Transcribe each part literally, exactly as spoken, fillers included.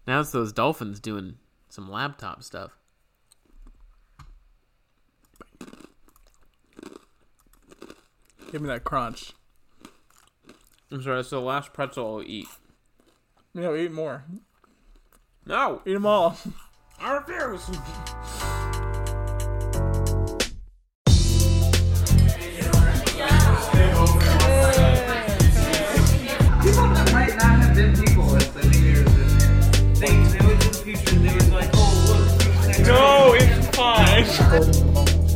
Now it's those dolphins doing some laptop stuff. Give me that crunch. I'm sorry, that's the last pretzel I'll eat. No, eat more. No! Eat them all. I refuse! People that might not have been people as the leaders in there. They, they went to the future and they was like, oh, look, No, it's fine.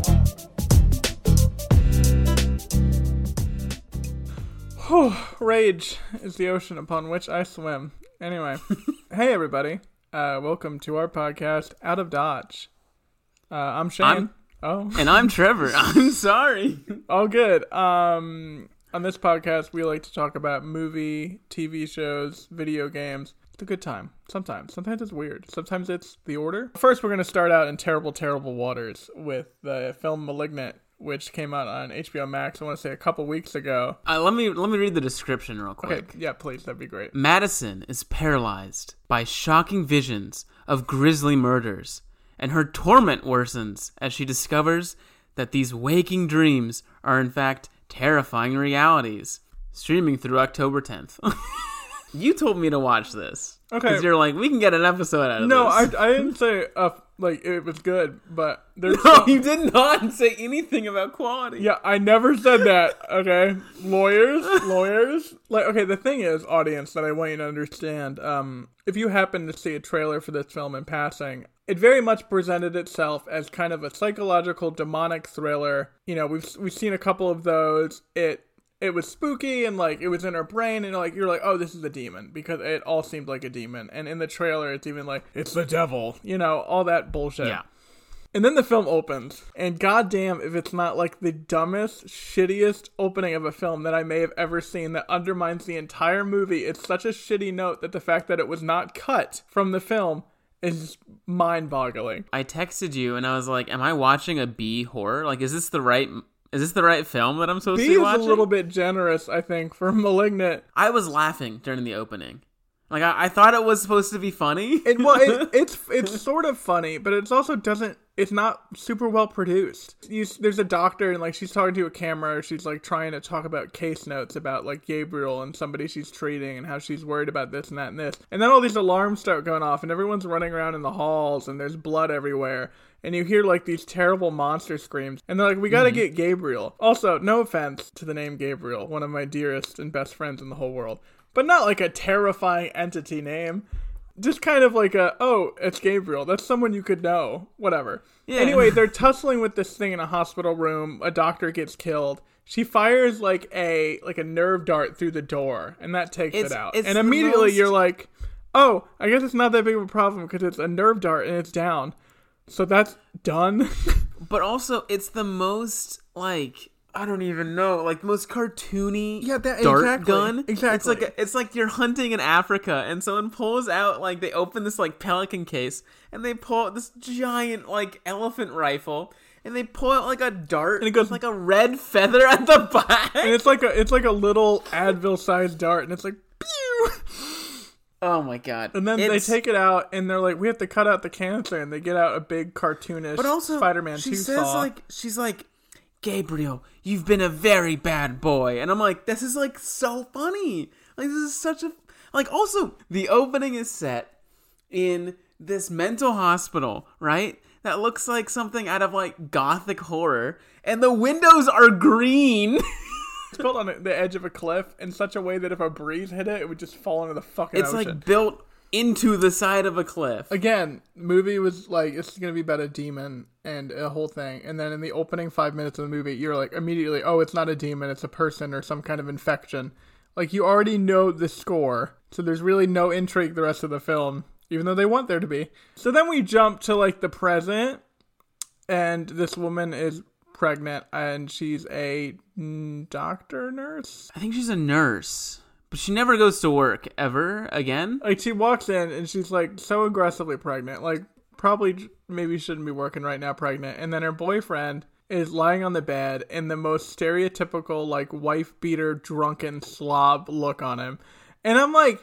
Whew, rage is the ocean upon which I swim. Anyway, hey everybody, uh, welcome to our podcast, Out of Dodge. Uh, I'm Shane. I'm- oh, And I'm Trevor. I'm sorry. all good. Um, on this podcast, we like to talk about movie, T V shows, video games. It's a good time. Sometimes. Sometimes it's weird. Sometimes it's the order. First, we're going to start out in terrible, terrible waters with the film Malignant, which came out on H B O Max, I want to say a couple weeks ago. Uh, let me let me read the description real quick. Okay, yeah, please, that'd be great. Madison is paralyzed by shocking visions of grisly murders, and her torment worsens as she discovers that these waking dreams are in fact terrifying realities. Streaming through October tenth. You told me to watch this. Okay. Because you're like, we can get an episode out of No, I, this. I didn't say, uh, like, it was good, but there's... No, some- you did not say anything about quality. Yeah, I never said that, okay? Lawyers, lawyers. Like, okay, the thing is, audience, that I want you to understand, um, if you happen to see a trailer for this film in passing, it very much presented itself as kind of a psychological, demonic thriller. You know, we've we've seen a couple of those. It it was spooky and, like, it was in her brain, and, like, you're like, oh, this is a demon, because it all seemed like a demon. And in the trailer, it's even like, it's the devil. You know, all that bullshit. Yeah. And then the film opens, and goddamn if it's not like the dumbest, shittiest opening of a film that I may have ever seen that undermines the entire movie. It's such a shitty note that the fact that it was not cut from the film is mind-boggling. I texted you and I was like, am I watching a B horror? Like, is this the right... Is this the right film that I'm supposed B to be is a watching? little bit generous, I think, for Malignant. I was laughing during the opening. Like, I, I thought it was supposed to be funny. It, well, it, it's it's sort of funny, but it also doesn't. It's not super well produced. You, there's a doctor, and like she's talking to a camera. She's like trying to talk about case notes about like Gabriel and somebody she's treating, and how she's worried about this and that and this. And then all these alarms start going off, and everyone's running around in the halls, and there's blood everywhere. And you hear, like, these terrible monster screams. And they're like, we gotta mm-hmm. get Gabriel. Also, no offense to the name Gabriel, one of my dearest and best friends in the whole world. But not like a terrifying entity name. Just kind of like a, oh, it's Gabriel. That's someone you could know. Whatever. Yeah. Anyway, they're tussling with this thing in a hospital room. A doctor gets killed. She fires, like, a like a nerve dart through the door. And that takes It's- it out. it's And the immediately most- you're like, oh, I guess it's not that big of a problem because it's a nerve dart and it's down. So that's done. But also, it's the most, like, I don't even know, like, most cartoony Yeah, that- dart exactly, gun. exactly. It's like, a, it's like you're hunting in Africa, and someone pulls out, like, they open this, like, pelican case, and they pull out this giant, like, elephant rifle, and they pull out, like, a dart, And it goes- with, like, a red feather at the back. And it's like a it's like a little Advil-sized dart, and it's like, pew! Oh, my God. And then It's- they take it out, and they're like, we have to cut out the cancer, and they get out a big cartoonish But also, Spider-Man she two says, saw. like, she's like, Gabriel, you've been a very bad boy. And I'm like, this is, like, so funny. Like, this is such a... Like, also, the opening is set in this mental hospital, right? That looks like something out of, like, gothic horror. And the windows are green. It's built on the edge of a cliff in such a way that if a breeze hit it, it would just fall into the fucking It's, ocean. like, built into the side of a cliff. Again, movie was like, it's going to be about a demon and a whole thing. And then in the opening five minutes of the movie, you're like, immediately, oh, it's not a demon, it's a person or some kind of infection. Like, you already know the score, so there's really no intrigue the rest of the film, even though they want there to be. So then we jump to, like, the present, and this woman is pregnant, and she's a mm, doctor, nurse? I think she's a nurse. But she never goes to work, ever, again. Like, she walks in, and she's, like, so aggressively pregnant. Like, probably maybe shouldn't be working right now pregnant. And then her boyfriend is lying on the bed in the most stereotypical, like, wife-beater, drunken slob look on him. And I'm like,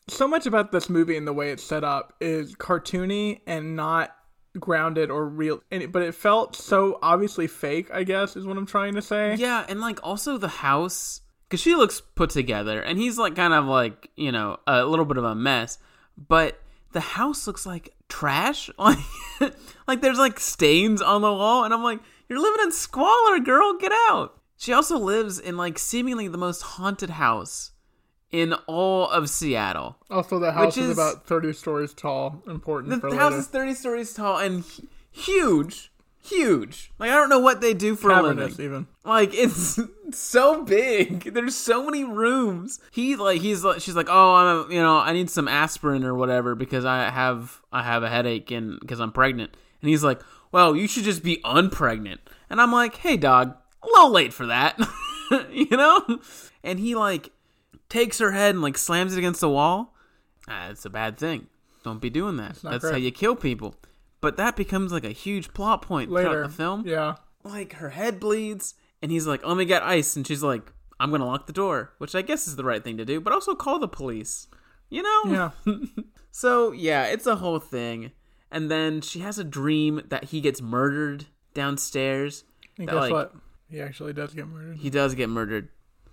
so much about this movie and the way it's set up is cartoony and not grounded or real, and it, but it felt so obviously fake, I guess is what I'm trying to say. Yeah, and like also the house, because she looks put together and he's like kind of like, you know, a little bit of a mess, but the house looks like trash. Like, like there's like stains on the wall, and I'm like, you're living in squalor, girl, get out. She also lives in like seemingly the most haunted house in all of Seattle. Also, the house is, is about thirty stories tall. Important the, for the later. house is thirty stories tall and hu- huge. Huge. Like, I don't know what they do for Cavernous, a living. even. Like, it's so big. There's so many rooms. He, like, he's like, she's like, oh, I'm, a, you know, I need some aspirin or whatever because I have, I have a headache and because I'm pregnant. And he's like, well, you should just be unpregnant. And I'm like, hey, dog, a little late for that. You know? And he, like, takes her head and, like, slams it against the wall. Ah, it's a bad thing. Don't be doing that. That's great. how you kill people. But that becomes like a huge plot point Later. throughout the film. Yeah. Like, her head bleeds, and he's like, let me get ice. And she's like, I'm going to lock the door, which I guess is the right thing to do, but also call the police. You know? Yeah. So, yeah, it's a whole thing. And then she has a dream that he gets murdered downstairs. And That, guess like, what? He actually does get murdered. He does get murdered.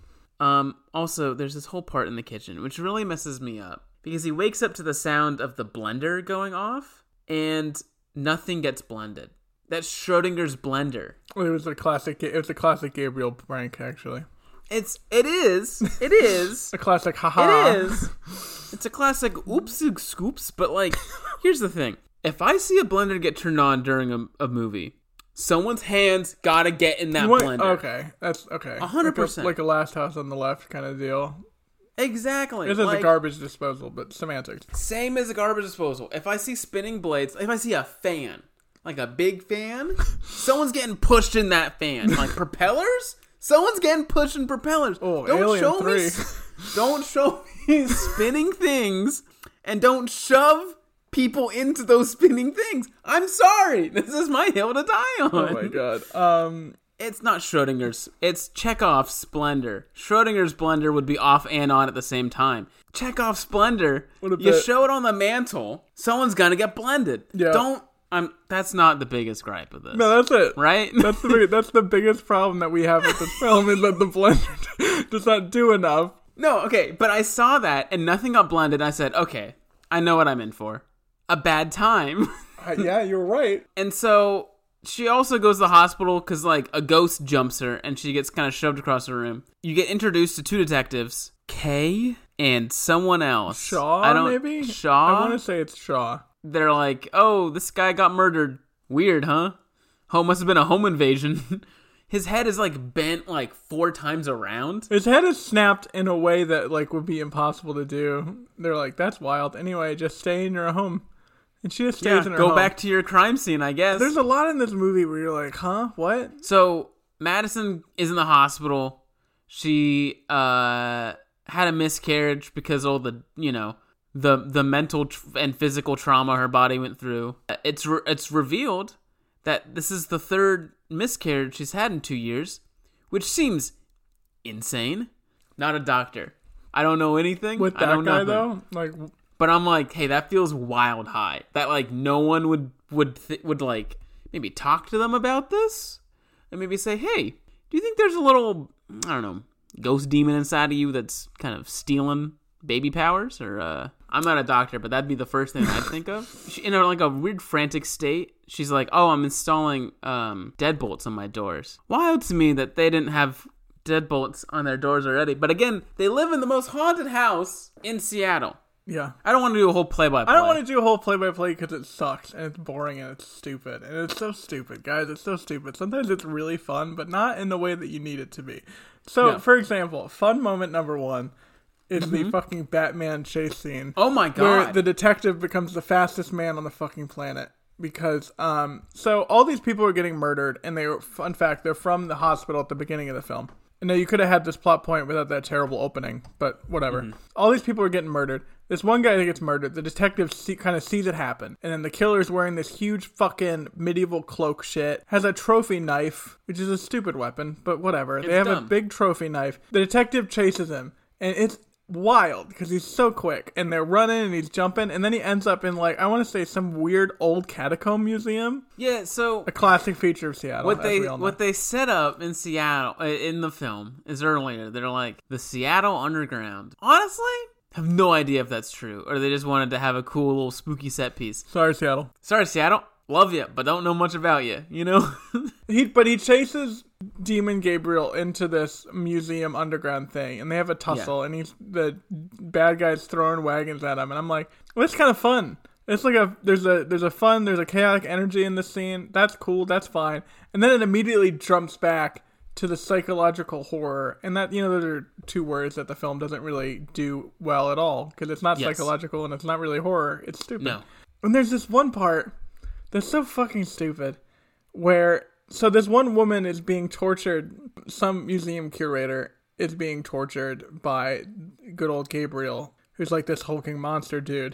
Um, also, there's this whole part in the kitchen, which really messes me up. Because he wakes up to the sound of the blender going off, and nothing gets blended. That's Schrodinger's blender. It was a classic. It was a classic Gabriel prank, actually. It's it is it is A classic. Haha. it is. It's a classic oops scoops. But like, here's the thing: if I see a blender get turned on during a, a movie, someone's hands gotta get in that What- blender. Okay, that's okay. A hundred Like a- percent. Like a Last House on the Left kind of deal. Exactly. This is like, a garbage disposal, but semantics. Same as a garbage disposal. If I see spinning blades, if I see a fan, like a big fan, someone's getting pushed in that fan. Like propellers? Someone's getting pushed in propellers. Oh, don't Alien show three. me don't show me spinning things, and don't shove people into those spinning things. I'm sorry. This is my hill to die on. Oh my god. Um. It's not Schrodinger's. It's Chekhov's Splendor. Schrodinger's Blender would be off and on at the same time. Chekhov's Splendor, What a you bit. show it on the mantle, someone's gonna get blended. Yeah. Don't. I'm. That's not the biggest gripe of this, No, that's it. right? That's the big, that's the biggest problem that we have with this film is that the blender does not do enough. No, okay, but I saw that and nothing got blended. I said, okay, I know what I'm in for. A bad time. Uh, yeah, you're right. And so she also goes to the hospital because, like, a ghost jumps her and she gets kind of shoved across the room. You get introduced to two detectives, Kay and someone else. Shaw, I don't, maybe? Shaw? I want to say it's Shaw. They're like, oh, this guy got murdered. Weird, huh? Oh, must have been a home invasion. His head is, like, bent, like, four times around. His head is snapped in a way that, like, would be impossible to do. They're like, that's wild. Anyway, just stay in your home. And she just stays Yeah, in her go home. back to your crime scene, I guess. There's a lot in this movie where you're like, huh? What? So Madison is in the hospital. She uh, had a miscarriage because all the you know the the mental tr- and physical trauma her body went through. It's re- it's revealed that this is the third miscarriage she's had in two years, which seems insane. Not a doctor. I don't know anything. With I that know guy, nothing. though? Like, But I'm like, hey, that feels wild high. That like no one would would th- would like maybe talk to them about this, and maybe say, hey, do you think there's a little I don't know ghost demon inside of you that's kind of stealing baby powers? Or uh, I'm not a doctor, but that'd be the first thing I'd think of. She, in a, like a weird frantic state, she's like, oh, I'm installing um, deadbolts on my doors. Wild to me that they didn't have deadbolts on their doors already. But again, they live in the most haunted house in Seattle. yeah. I don't want to do a whole play-by-play. I don't want to do a whole play-by-play because it sucks, and it's boring, and it's stupid. And it's so stupid, guys. It's so stupid. Sometimes it's really fun, but not in the way that you need it to be. So, No. for example, fun moment number one is the fucking Batman chase scene. Oh my Where god. the detective becomes the fastest man on the fucking planet. Because, um, so all these people are getting murdered, and they were, fun fact, they're from the hospital at the beginning of the film. And now you could have had this plot point without that terrible opening, but whatever. Mm-hmm. All these people are getting murdered. This one guy that gets murdered, the detective see, kind of sees it happen. And then the killer's wearing this huge fucking medieval cloak shit, has a trophy knife, which is a stupid weapon, but whatever. they have dumb. a big trophy knife. The detective chases him, and it's wild because he's so quick, and they're running and he's jumping, and then he ends up in like I want to say some weird old catacomb museum. Yeah, so A classic feature of Seattle. what as they we all know. what they set up in Seattle uh, in the film is earlier. They're like the Seattle Underground. Honestly, have no idea if that's true, or they just wanted to have a cool little spooky set piece. Sorry, Seattle. Sorry, Seattle. Love you, but don't know much about you. You know. He but he chases Demon Gabriel into this museum underground thing, and they have a tussle, Yeah. and he's the bad guy's throwing wagons at him, and I'm like, well, it's kind of fun. It's like a there's a there's a fun there's a chaotic energy in this scene. That's cool. That's fine. And then it immediately jumps back to the psychological horror, and that you know those are two words that the film doesn't really do well at all because it's not Yes. psychological and it's not really horror. It's stupid. No. And there's this one part that's so fucking stupid where so this one woman is being tortured. Some museum curator is being tortured by good old Gabriel, who's like this hulking monster dude.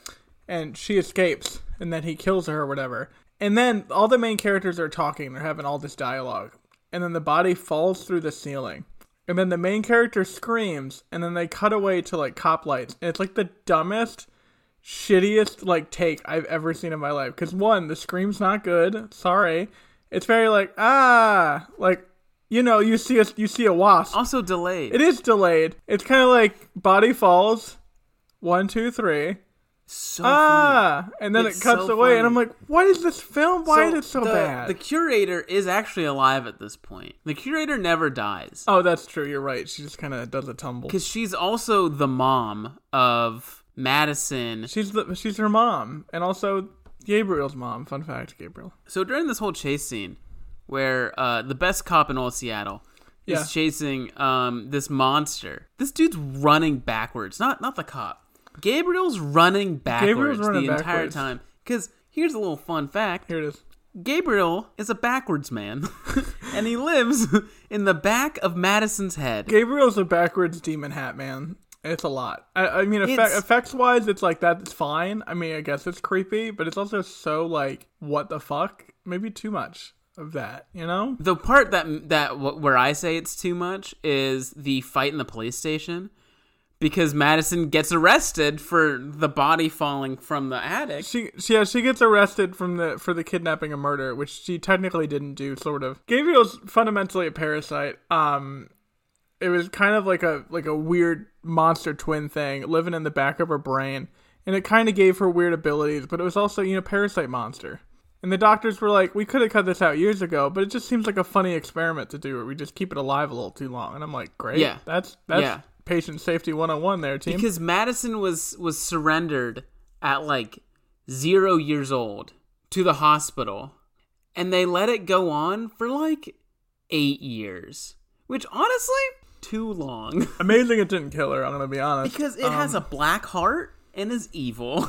And she escapes, and then he kills her or whatever. And then all the main characters are talking. They're having all this dialogue. And then the body falls through the ceiling. And then the main character screams, and then they cut away to like cop lights. And it's like the dumbest, shittiest like take I've ever seen in my life. Because one, the scream's not good. Sorry. It's very like, ah, like, you know, you see a, you see a wasp. Also delayed. It is delayed. It's kind of like body falls, one, two, three. so Ah, and then It's it cuts so away, funny. and I'm like, what is this film? Why So is it so the, bad? The curator is actually alive at this point. The curator never dies. Oh, that's true. You're right. She just kind of does a tumble. Because she's also the mom of Madison. She's the she's her mom, and also Gabriel's mom. Fun fact, Gabriel. So during this whole chase scene, where uh, the best cop in all Seattle is Yeah. chasing um, this monster, this dude's running backwards. Not not the cop. Gabriel's running backwards Gabriel's running the entire backwards. time. Because here's a little fun fact. Here it is. Gabriel is a backwards man, and he lives in the back of Madison's head. Gabriel's a backwards demon hat man. It's a lot. I, I mean, effect, It's- effects wise, it's like that's fine. I mean, I guess it's creepy, but it's also so like, what the fuck? Maybe too much of that, you know? The part that that wh- where I say it's too much is the fight in the police station, because Madison gets arrested for the body falling from the attic. She, she, yeah, she gets arrested from the for the kidnapping and murder, which she technically didn't do. Sort of. Gabriel's fundamentally a parasite. Um, it was kind of like a like a weird monster twin thing living in the back of her brain, and it kind of gave her weird abilities, but it was also, you know, parasite monster. And the doctors were like, we could have cut this out years ago, but it just seems like a funny experiment to do where we just keep it alive a little too long. And I'm like, great, Yeah. that's that's Yeah. patient safety one oh one there, team. Because Madison was was surrendered at like zero years old to the hospital, and they let it go on for like eight years, which honestly, too long. Amazing it didn't kill her, I'm gonna be honest. Because it has a black heart and is evil.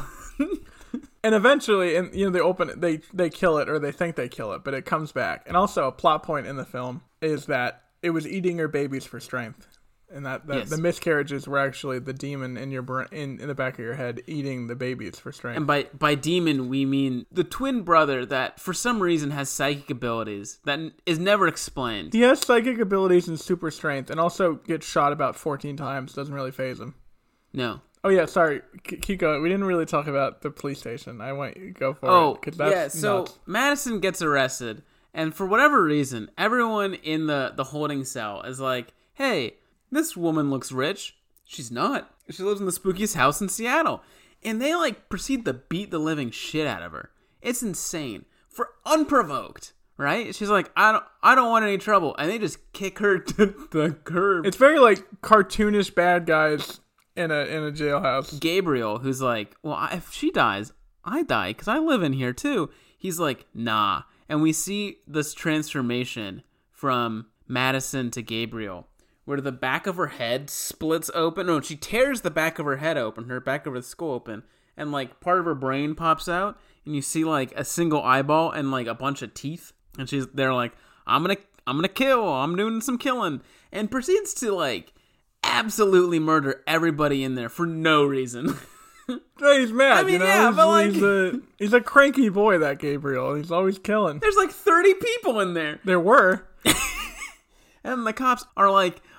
And eventually, and you know, they open it, they they kill it, or they think they kill it, but it comes back. And also, a plot point in the film is that it was eating her babies for strength, and that, that Yes. the miscarriages were actually the demon in your bra- in in the back of your head eating the babies for strength. And by by demon, we mean the twin brother that for some reason has psychic abilities that n- is never explained. He has psychic abilities and super strength, and also gets shot about fourteen times. Doesn't really phase him. No. Oh yeah, sorry. K- keep going. We didn't really talk about the police station. I want you to go for Oh, it. 'Cause that's yeah. So nuts. Madison gets arrested, and for whatever reason, everyone in the, the holding cell is like, hey, this woman looks rich. She's not. She lives in the spookiest house in Seattle. And they, like, proceed to beat the living shit out of her. It's insane. For unprovoked, right? She's like, I don't I don't want any trouble. And they just kick her to the curb. It's very like cartoonish bad guys in a in a jailhouse. Gabriel, who's like, well, I- if she dies, I die because I live in here too. He's like, nah. And we see this transformation from Madison to Gabriel, where the back of her head splits open. No, she tears the back of her head open, her back of her skull open, and like part of her brain pops out, and you see like a single eyeball and like a bunch of teeth. And she's they're like, I'm gonna I'm gonna kill. I'm doing some killing, and proceeds to like absolutely murder everybody in there for no reason. Yeah, he's mad, I mean, you know. yeah, he's, but, like- he's a he's a cranky boy, that Gabriel. He's always killing. There's like thirty people in there. There were. And the cops are like,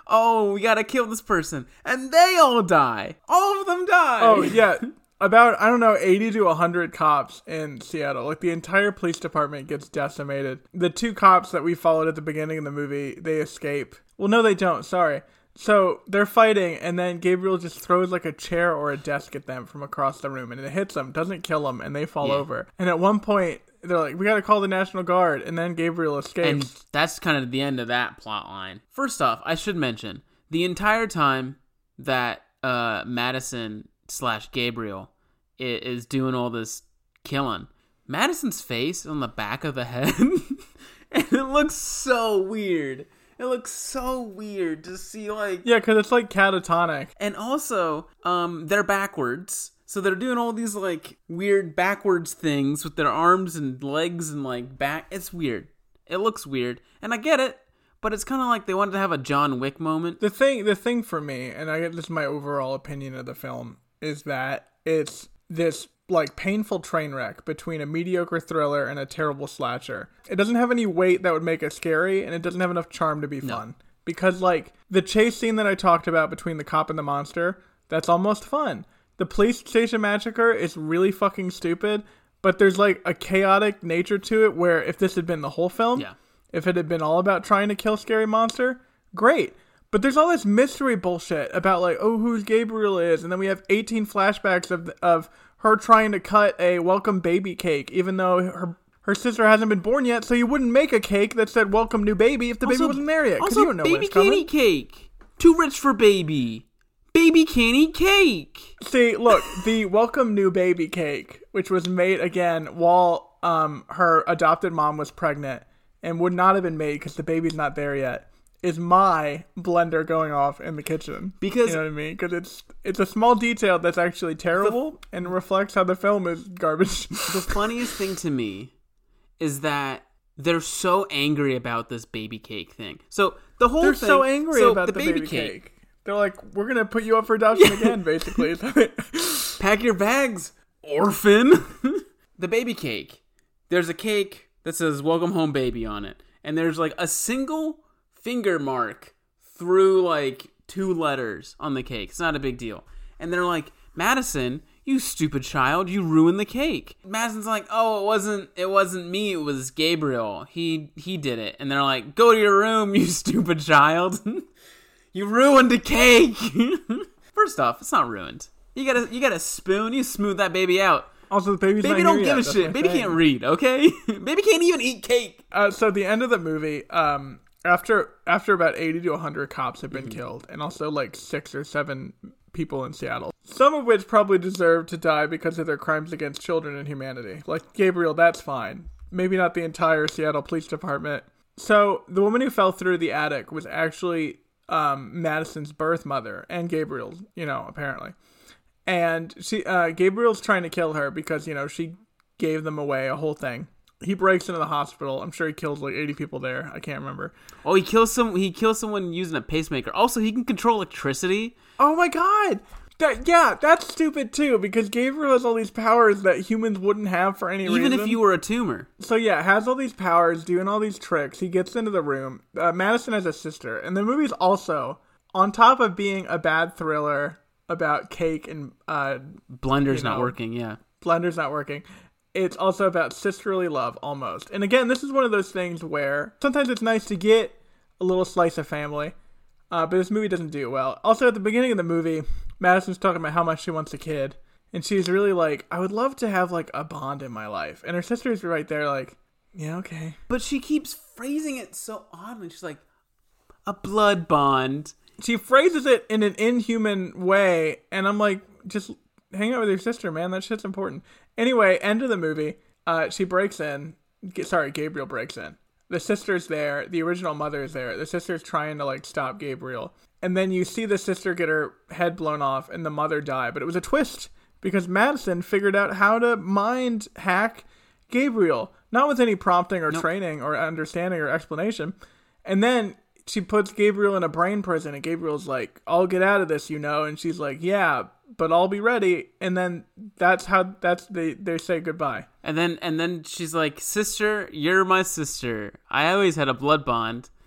oh, we gotta kill this person. And they all die. All of them die. Oh, yeah. About, I don't know, eighty to one hundred cops in Seattle. Like, the entire police department gets decimated. The two cops that we followed at the beginning of the movie, they escape. Well, no, they don't. Sorry. So, they're fighting, and then Gabriel just throws, like, a chair or a desk at them from across the room, and it hits them, doesn't kill them, and they fall Yeah. over. And at one point, they're like, we gotta call the National Guard, and then Gabriel escapes. And that's kind of the end of that plot line. First off, I should mention, the entire time that uh, Madison slash Gabriel is doing all this killing, Madison's face on the back of the head, and it looks so weird. It looks so weird to see, like... Yeah, because it's, like, catatonic. And also, um, they're backwards. So they're doing all these, like, weird backwards things with their arms and legs and, like, back. It's weird. It looks weird. And I get it, but it's kind of like they wanted to have a John Wick moment. The thing, the thing for me, and I get this is my overall opinion of the film, is that it's this like painful train wreck between a mediocre thriller and a terrible slasher. It doesn't have any weight that would make it scary, and it doesn't have enough charm to be fun. No. Because like the chase scene that I talked about between the cop and the monster, that's almost fun. The police station massacre is really fucking stupid, but there's like a chaotic nature to it where if this had been the whole film, yeah. if it had been all about trying to kill Scary Monster, great. But there's all this mystery bullshit about like, oh, who's Gabriel is, and then we have eighteen flashbacks of of her trying to cut a welcome baby cake, even though her her sister hasn't been born yet, so you wouldn't make a cake that said welcome new baby if the also, baby wasn't there yet. Also, you don't know baby what's can't coming. eat cake. Too rich for baby. Baby can't eat cake. See, look, the welcome new baby cake, which was made again while um her adopted mom was pregnant and would not have been made because the baby's not there yet, is my blender going off in the kitchen. Because, you know what I mean? Because it's it's a small detail that's actually terrible the, and reflects how the film is garbage. The funniest thing to me is that they're so angry about this baby cake thing. So the whole they're thing, so angry so about the, the baby, baby cake. cake. They're like, we're gonna put you up for adoption again, basically. Pack your bags, orphan. The baby cake. There's a cake that says "Welcome Home, Baby" on it, and there's like a single finger mark through like two letters on the cake. It's not a big deal. And they're like, Madison, you stupid child, you ruined the cake. Madison's like, oh, it wasn't it wasn't me, it was Gabriel. He he did it. And they're like, go to your room, you stupid child. You ruined a cake. First off, it's not ruined. You got a you got a spoon, you smooth that baby out. Also, the baby's baby not don't here give yet. a shit. Baby thing. can't read, okay? Baby can't even eat cake. Uh, so the end of the movie, um, after after about eighty to one hundred cops have been mm-hmm. killed, and also like six or seven people in Seattle, some of which probably deserve to die because of their crimes against children and humanity. Like Gabriel, that's fine. Maybe not the entire Seattle Police Department. So the woman who fell through the attic was actually um, Madison's birth mother and Gabriel's, you know, apparently. And she, uh, Gabriel's trying to kill her because, you know, she gave them away, a whole thing. He breaks into the hospital. I'm sure he kills like eighty people there. I can't remember. Oh, he kills some. He kills someone using a pacemaker. Also, he can control electricity. Oh my god! That yeah, that's stupid too. Because Gabriel has all these powers that humans wouldn't have for any Even reason. Even if you were a tumor. So yeah, has all these powers, doing all these tricks. He gets into the room. Uh, Madison has a sister, and the movie's also on top of being a bad thriller about cake and uh, Blender's you know, not working. Yeah, Blender's not working. It's also about sisterly love, almost. And again, this is one of those things where sometimes it's nice to get a little slice of family, uh, but this movie doesn't do it well. Also, at the beginning of the movie, Madison's talking about how much she wants a kid, and she's really like, I would love to have, like, a bond in my life. And her sister's right there like, yeah, okay. But she keeps phrasing it so oddly. She's like, a blood bond. She phrases it in an inhuman way, and I'm like, just hang out with your sister, man. That shit's important. Anyway, end of the movie. Uh, she breaks in. Sorry, Gabriel breaks in. The sister's there. The original mother is there. The sister's trying to, like, stop Gabriel. And then you see the sister get her head blown off and the mother die. But it was a twist because Madison figured out how to mind hack Gabriel. Not with any prompting or nope. training or understanding or explanation. And then she puts Gabriel in a brain prison, and Gabriel's like, I'll get out of this, you know? And she's like, yeah, but I'll be ready. And then that's how that's they, they say goodbye. And then and then she's like, sister, you're my sister. I always had a blood bond.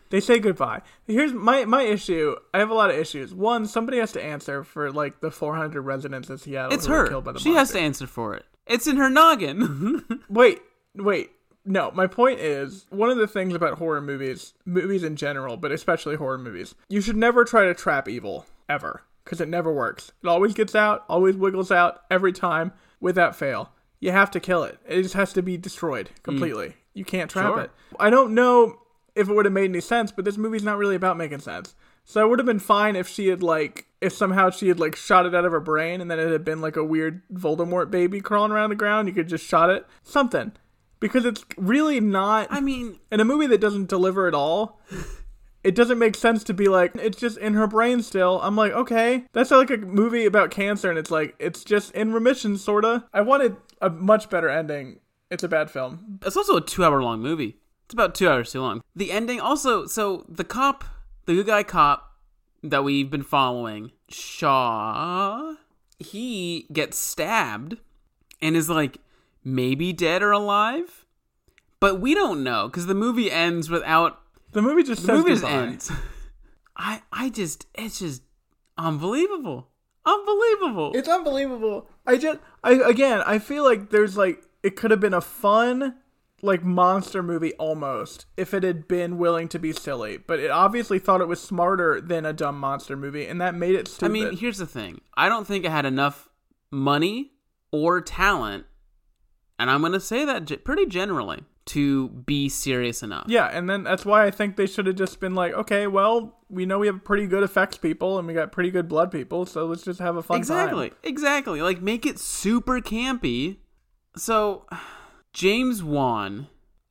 They say goodbye. Here's my my issue. I have a lot of issues. One, somebody has to answer for like the four hundred residents of Seattle It's who were her. killed by the She monster. has to answer for it. It's in her noggin. Wait, wait. No, my point is, one of the things about horror movies, movies in general, but especially horror movies, you should never try to trap evil, ever. Because it never works. It always gets out, always wiggles out, every time, without fail. You have to kill it. It just has to be destroyed completely. Mm. You can't trap Sure. it. I don't know if it would have made any sense, but this movie's not really about making sense. So it would have been fine if she had, like, if somehow she had, like, shot it out of her brain and then it had been, like, a weird Voldemort baby crawling around the ground. You could just shot it. Something. Because it's really not... I mean... In a movie that doesn't deliver at all, it doesn't make sense to be like, it's just in her brain still. I'm like, okay. That's like a movie about cancer, and it's like, it's just in remission, sorta. I wanted a much better ending. It's a bad film. It's also a two-hour-long movie. It's about two hours too long. The ending also... So, the cop, the good guy cop that we've been following, Shaw, he gets stabbed and is like... maybe dead or alive, but we don't know because the movie ends without the movie just the says movie just goodbye. ends. I I just it's just unbelievable, unbelievable. It's unbelievable. I just I again I feel like there's like it could have been a fun like monster movie almost if it had been willing to be silly, but it obviously thought it was smarter than a dumb monster movie, and that made it stupid. I mean, here's the thing: I don't think it had enough money or talent. And I'm going to say that ge- pretty generally, to be serious enough. Yeah, and then that's why I think they should have just been like, okay, well, we know we have pretty good effects people, and we got pretty good blood people, so let's just have a fun exactly, time. Exactly, exactly. Like, make it super campy. So, James Wan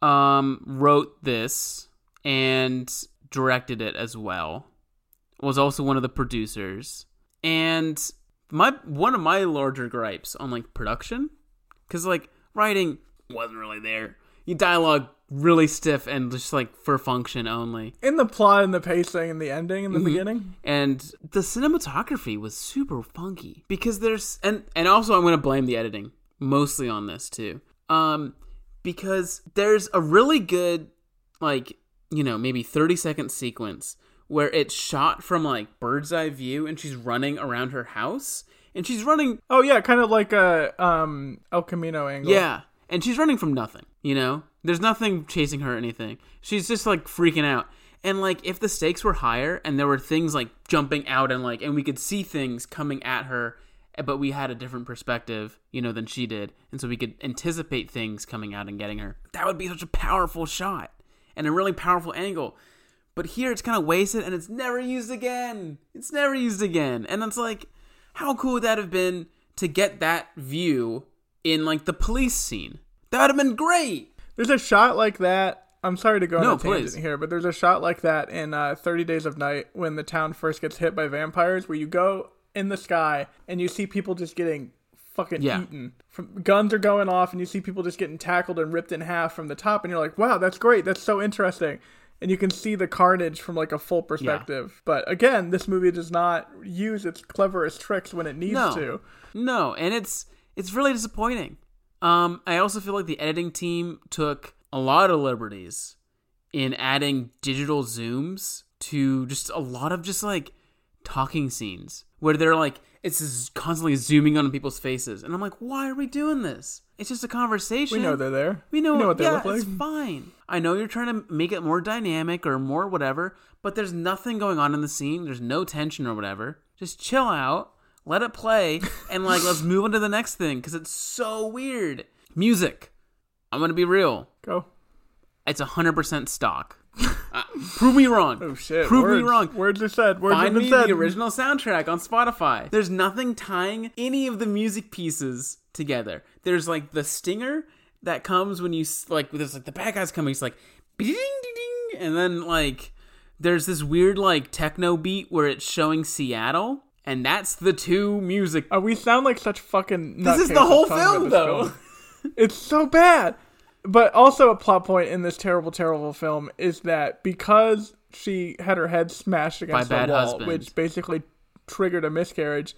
um, wrote this and directed it as well. Was also one of the producers. And my one of my larger gripes on, like, production, because, like, writing wasn't really there. You dialogue really stiff and just like for function only. In the plot and the pacing and the ending in the mm-hmm. beginning. And the cinematography was super funky. Because there's and, and also I'm gonna blame the editing mostly on this too. Um because there's a really good like, you know, maybe thirty second sequence where it's shot from like bird's eye view and she's running around her house. And she's running... Oh, yeah, kind of like a um, El Camino angle. Yeah, and she's running from nothing, you know? There's nothing chasing her or anything. She's just, like, freaking out. And, like, if the stakes were higher and there were things, like, jumping out and, like, and we could see things coming at her, but we had a different perspective, you know, than she did. And so we could anticipate things coming out and getting her. That would be such a powerful shot and a really powerful angle. But here it's kind of wasted and it's never used again. It's never used again. And it's like... How cool would that have been to get that view in, like, the police scene? That would have been great! There's a shot like that. I'm sorry to go on no, a tangent please. here, but there's a shot like that in uh, thirty Days of Night when the town first gets hit by vampires, where you go in the sky and you see people just getting fucking yeah. eaten. From, guns are going off and you see people just getting tackled and ripped in half from the top, and you're like, wow, that's great. That's so interesting. And you can see the carnage from like a full perspective. Yeah. But again, this movie does not use its cleverest tricks when it needs no. to. No, and it's it's really disappointing. Um, I also feel like the editing team took a lot of liberties in adding digital zooms to just a lot of just like talking scenes where they're like, it's just constantly zooming on people's faces. And I'm like, why are we doing this? It's just a conversation. We know they're there. We know, we know what they yeah, look like. It's fine. I know you're trying to make it more dynamic or more whatever, but there's nothing going on in the scene. There's no tension or whatever. Just chill out, let it play, and like let's move on to the next thing because it's so weird. Music. I'm going to be real. Go. It's one hundred percent stock. Uh, prove me wrong. Oh shit! Prove words. me wrong. Words are said. Words Find have me been said. the original soundtrack on Spotify. There's nothing tying any of the music pieces together. There's like the stinger that comes when you like. There's like the bad guys coming. It's like ding ding ding, and then like there's this weird like techno beat where it's showing Seattle, and that's the two music. Uh, we sound like such fucking. This is the whole film, though. Film. It's so bad. But also a plot point in this terrible, terrible film is that because she had her head smashed against By the bad wall, husband. which basically triggered a miscarriage,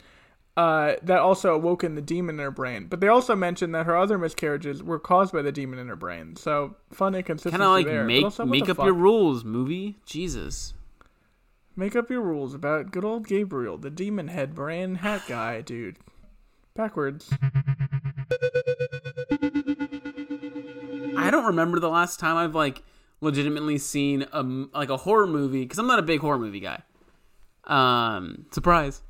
uh, that also awoken the demon in her brain. But they also mentioned that her other miscarriages were caused by the demon in her brain. So fun inconsistency Kind of like there. But make also, what make the up fuck? your rules, movie. Jesus. Make up your rules about good old Gabriel, the demon head brain hat guy, dude. Backwards. I don't remember the last time I've like legitimately seen a m- like a horror movie, because I'm not a big horror movie guy. Um, surprise.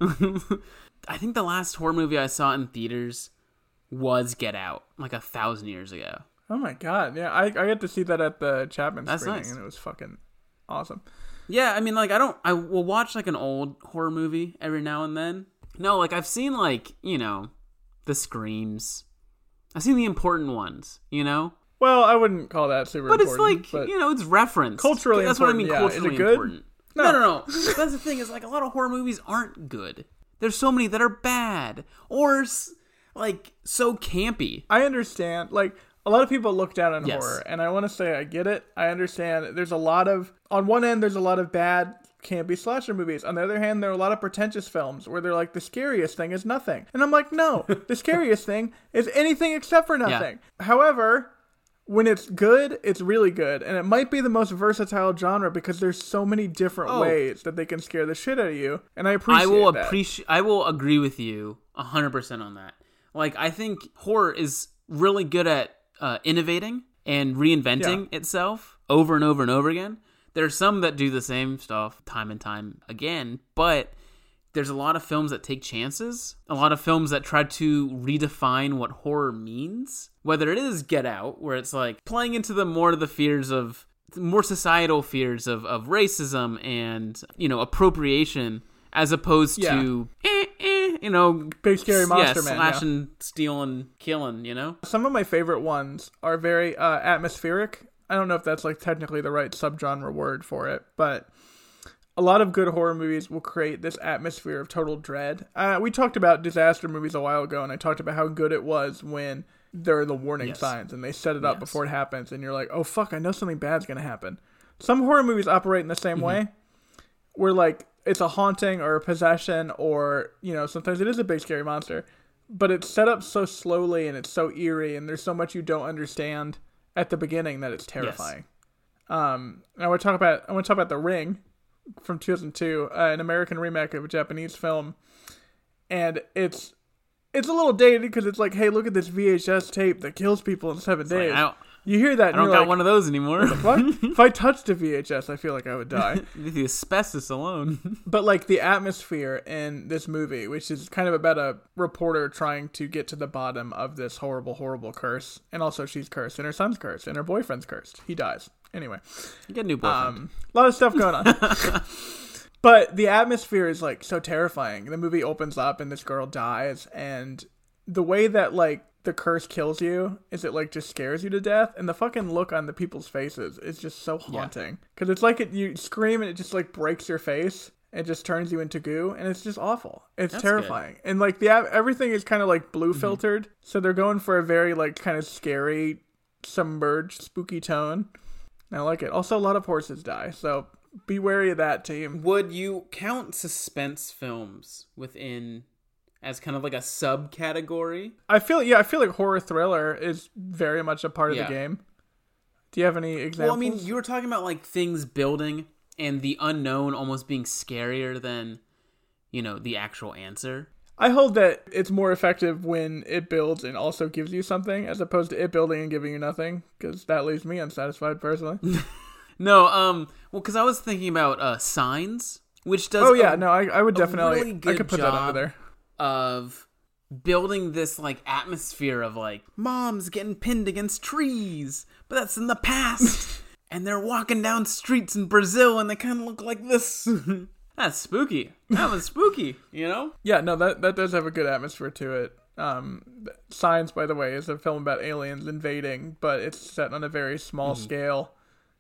I think the last horror movie I saw in theaters was Get Out, like a thousand years ago. Oh my god, yeah, I I got to see that at the Chapman That's screening, nice. and it was fucking awesome. Yeah, I mean, like, I don't, I will watch, like, an old horror movie every now and then. No, like, I've seen, like, you know, the Screams. I've seen the important ones, you know? Well, I wouldn't call that super But it's important. like, but you know, it's referenced. Culturally That's what I mean, important, yeah. Is it culturally good? important. No. No, no, no. That's the thing, is, like, a lot of horror movies aren't good. There's so many that are bad. Or, like, so campy. I understand. Like, a lot of people look down on Yes. horror, and I want to say I get it. I understand. There's a lot of, on one end, there's a lot of bad, campy slasher movies. On the other hand, there are a lot of pretentious films where they're like, the scariest thing is nothing. And I'm like, no, the scariest thing is anything except for nothing. However, when it's good, it's really good. And it might be the most versatile genre because there's so many different Oh. ways that they can scare the shit out of you. And I appreciate I will that. appreciate. I will agree with you a hundred percent on that. Like, I think horror is really good at uh, innovating and reinventing itself over and over and over again. There's some that do the same stuff time and time again, but there's a lot of films that take chances. A lot of films that try to redefine what horror means. Whether it is Get Out, where it's like playing into the more of the fears of more societal fears of, of racism and, you know, appropriation, as opposed Yeah. to eh, eh, you know, Big Scary Monster yeah, Man, yeah. slashing, stealing, killing. You know, Some of my favorite ones are very uh, atmospheric. I don't know if that's like technically the right subgenre word for it, but a lot of good horror movies will create this atmosphere of total dread. Uh, we talked about disaster movies a while ago, and I talked about how good it was when there are the warning Yes. signs and they set it up Yes. before it happens, and you're like, oh fuck, I know something bad's gonna happen. Some horror movies operate in the same Mm-hmm. way, where like it's a haunting or a possession, or you know sometimes it is a big scary monster, but it's set up so slowly and it's so eerie, and there's so much you don't understand at the beginning that it's terrifying. Um, and I want to talk about I want to talk about The Ring from two thousand two, uh, an American remake of a Japanese film, and it's it's a little dated because it's like, hey, look at this V H S tape that kills people in seven like, days. I don't, You hear that? I And don't you're got like, one of those anymore. what? If I touched a V H S, I feel like I would die. The asbestos alone. But like the atmosphere in this movie, which is kind of about a reporter trying to get to the bottom of this horrible, horrible curse, and also she's cursed, and her son's cursed, and her boyfriend's cursed. He dies. Anyway, You get a new boyfriend. um, a lot of stuff going on. But the atmosphere is like so terrifying. The movie opens up and this girl dies, and the way that like the curse kills you is it like just scares you to death, and the fucking look on the people's faces is just so haunting. Because it's like it, you scream and it just like breaks your face. It just turns you into goo, and it's just awful. It's That's terrifying. And like the everything is kind of like blue filtered, so they're going for a very like kind of scary, submerged, spooky tone. And I like it. Also, a lot of horses die, so be wary of that, team. Would you count suspense films within as kind of like a subcategory? I feel yeah, I feel like horror thriller is very much a part of Yeah. the game. Do you have any examples? Well, I mean, you were talking about like things building and the unknown almost being scarier than, you know, the actual answer. I hold that it's more effective when it builds and also gives you something, as opposed to it building and giving you nothing, because that leaves me unsatisfied personally. No, um, well, because I was thinking about uh, Signs, which does Oh yeah, a, no, I, I would a definitely, really I good could put that under job there. of building this like atmosphere of like moms getting pinned against trees, but that's in the past, and they're walking down streets in Brazil, and they kind of look like this. That's spooky. That was spooky, you know? Yeah, no, that that does have a good atmosphere to it. Um, Signs, by the way, is a film about aliens invading, but it's set on a very small Mm-hmm. scale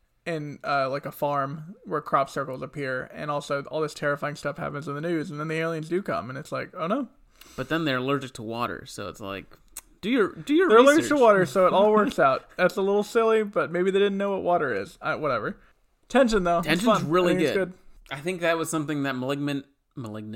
in uh, like a farm where crop circles appear, and also all this terrifying stuff happens in the news, and then the aliens do come, and it's like, oh no, But then they're allergic to water, so it's like, do your do your they're research. allergic to water, so it all works out. That's a little silly, but maybe they didn't know what water is. Uh, whatever. Tension though, it's Tension's fun. really I think it's good. I think that was something that Malignant, Malignant,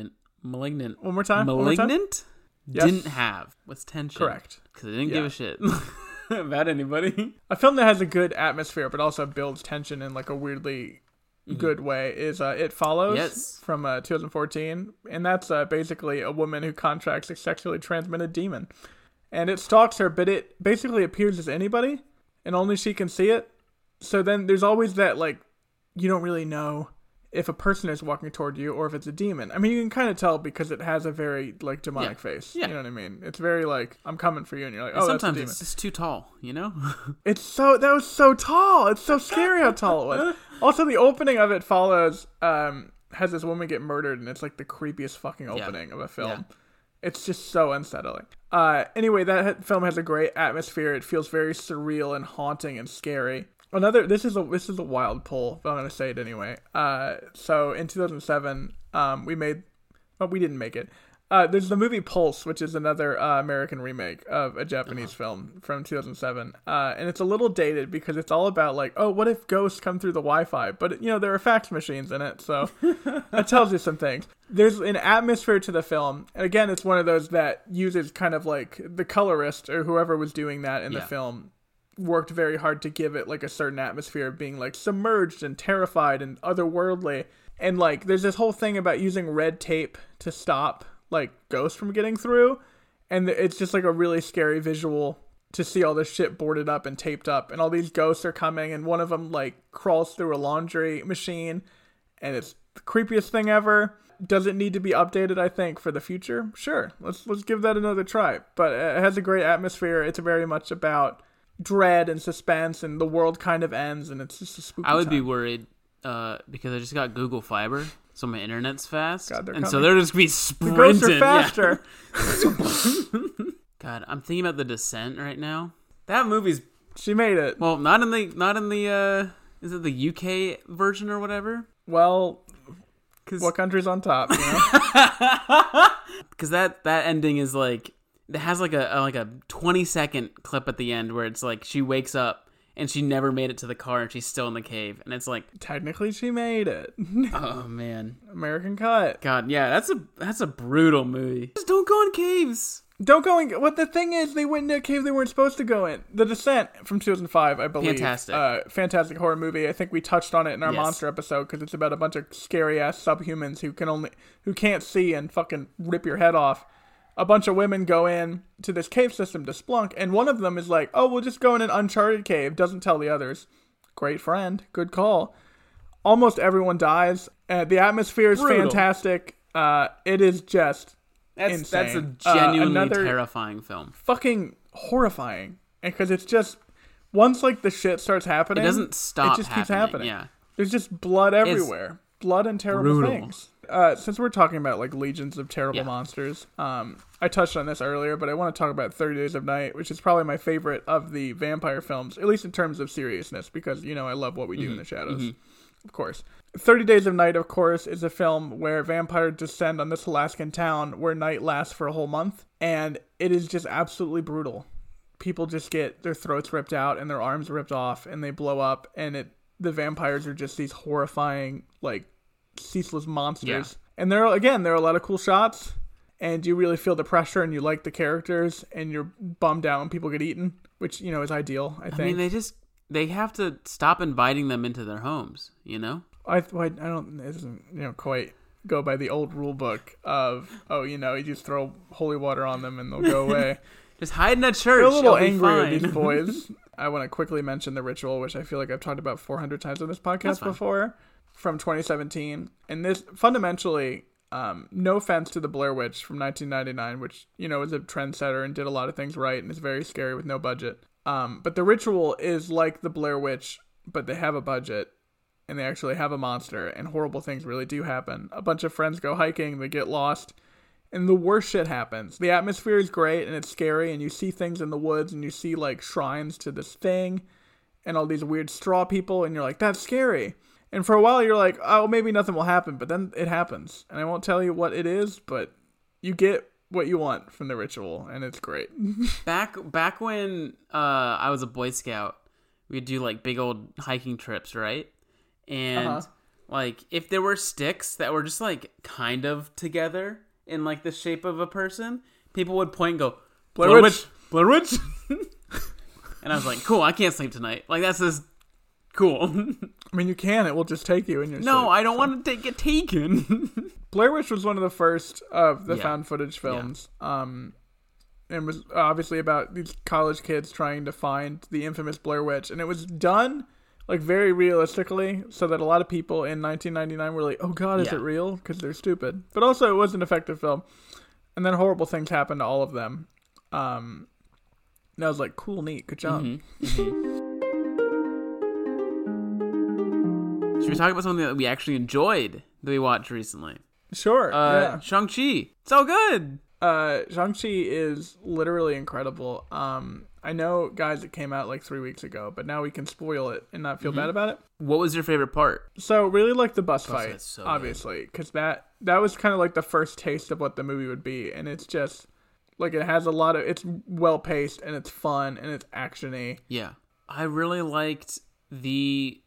Malignant. One more time. One more time? Malignant Yes. didn't have was tension. Correct. Because it didn't Yeah. give a shit about anybody. A film that has a good atmosphere but also builds tension in like a weirdly good way is uh, It Follows Yes. from uh, twenty fourteen, and that's uh, basically a woman who contracts a sexually transmitted demon, and it stalks her, but it basically appears as anybody, and only she can see it. So then there's always that like you don't really know if a person is walking toward you or if it's a demon. I mean, you can kind of tell because it has a very like demonic Yeah. face. Yeah. You know what I mean? It's very like I'm coming for you, and you're like, And oh, that's a sometimes demon. it's just too tall, you know? It's so that was so tall. It's so scary how tall it was. Also, the opening of It Follows um, has this woman get murdered, and it's like the creepiest fucking opening of a film. Yeah. It's just so unsettling. Uh, anyway, that ha- film has a great atmosphere. It feels very surreal and haunting and scary. Another this is a this is a wild pull, but I'm gonna say it anyway. Uh, so in two thousand seven, um, we made, well, we didn't make it. Uh, there's the movie Pulse, which is another uh, American remake of a Japanese Uh-huh. film from two thousand seven. Uh, and it's a little dated because it's all about like, oh, what if ghosts come through the Wi-Fi? But, you know, there are fax machines in it, so that tells you some things. There's an atmosphere to the film. And again, it's one of those that uses kind of like the colorist or whoever was doing that in Yeah. the film worked very hard to give it like a certain atmosphere of being like submerged and terrified and otherworldly. And like, there's this whole thing about using red tape to stop like ghosts from getting through, and it's just like a really scary visual to see all this shit boarded up and taped up, and all these ghosts are coming, and one of them like crawls through a laundry machine, and it's the creepiest thing ever. Does it need to be updated? I think for the future, sure. Let's let's give that another try. But it has a great atmosphere. It's very much about dread and suspense, and the world kind of ends, and it's just a spooky I would be time. worried uh, because I just got Google Fiber, so my internet's fast. God, they're and so coming. they're just going to be The sprinting. ghosts are Yeah. faster. God, I'm thinking about The Descent right now. That movie's, She made it. well, not in the, not in the, uh, is it the U K version or whatever? Well, Cause, what country's on top? You know? Because that, that ending is like, it has like a, a like a twenty second clip at the end where it's like she wakes up and she never made it to the car and she's still in the cave. And it's like, Technically, she made it. oh man. American Cut. God, yeah, that's a, that's a brutal movie. Just don't go in caves. Don't go in. What the thing is, they went in a cave they weren't supposed to go in. The Descent from two thousand five, I believe. Fantastic. Uh, fantastic horror movie. I think we touched on it in our Yes. monster episode because it's about a bunch of scary ass subhumans who can only who can't see and fucking rip your head off. A bunch of women go in to this cave system to splunk, and one of them is like, "Oh, we'll just go in an uncharted cave." Doesn't tell the others. Great friend. Good call. Almost everyone dies. Uh, the atmosphere is Brutal. fantastic. Uh, it is just That's, that's a insane. Uh, genuinely another- terrifying film. fucking horrifying, and because it's just once like the shit starts happening, It doesn't stop It just keeps happening, happening. yeah. There's just blood everywhere, blood and terrible brutal. things. Uh, since we're talking about like legions of terrible Yeah. monsters, um, I touched on this earlier, but I want to talk about thirty Days of Night, which is probably my favorite of the vampire films, at least in terms of seriousness, because you know I love What We Do in the Shadows, of course. thirty Days of Night, of course, is a film where vampires descend on this Alaskan town where night lasts for a whole month, and it is just absolutely brutal. People just get their throats ripped out and their arms ripped off, and they blow up, and it the vampires are just these horrifying, like, ceaseless monsters. And there, are, again, there are a lot of cool shots, and you really feel the pressure, and you like the characters, and you're bummed out when people get eaten, which, you know, is ideal, I think. I mean, they just, they have to stop inviting them into their homes, you know? I, I don't, it doesn't, you know, quite go by the old rule book of, oh, you know, you just throw holy water on them and they'll go away. Just hide in a church. They're a little you'll be angry at fine. these boys. I want to quickly mention The Ritual, which I feel like I've talked about four hundred times on this That's podcast fine. before, from twenty seventeen. And this, fundamentally, um, no offense to The Blair Witch from nineteen ninety-nine, which, you know, is a trendsetter and did a lot of things right and is very scary with no budget. Um, but The Ritual is like The Blair Witch, but they have a budget. And they actually have a monster, and horrible things really do happen. A bunch of friends go hiking, they get lost, and the worst shit happens. The atmosphere is great, and it's scary, and you see things in the woods, and you see, like, shrines to this thing, and all these weird straw people, and you're like, that's scary. And for a while, you're like, oh, maybe nothing will happen, but then it happens. And I won't tell you what it is, but you get what you want from The Ritual, and it's great. Back, back when uh, I was a Boy Scout, we'd do, like, big old hiking trips, right? And, Uh-huh. like, if there were sticks that were just, like, kind of together, in like the shape of a person, people would point and go, Blair Blair Witch. Witch, Blair Witch. And I was like, cool, I can't sleep tonight. Like, that's just cool. I mean, you can. It will just take you in your No, sleep. I don't want to take, get taken. Blair Witch was one of the first of the Yeah. found footage films. Um, and was obviously about these college kids trying to find the infamous Blair Witch. And it was done, like, very realistically, so that a lot of people in nineteen ninety-nine were like, oh, God, is Yeah. it real? Because they're stupid. But also, it was an effective film. And then horrible things happened to all of them. Um, and I was like, cool, neat, good job. Mm-hmm. Mm-hmm. Should we talk about something that we actually enjoyed that we watched recently? Sure, Uh, yeah. Shang-Chi. So good. Uh, Shang-Chi is literally incredible. Um, I know, guys, it came out like three weeks ago, but now we can spoil it and not feel Mm-hmm. bad about it. What was your favorite part? So, really like the bus fight, fight's so good. obviously, because that, that was kind of like the first taste of what the movie would be, and it's just, like, it has a lot of, it's well-paced, and it's fun, and it's action-y. Yeah. I really liked the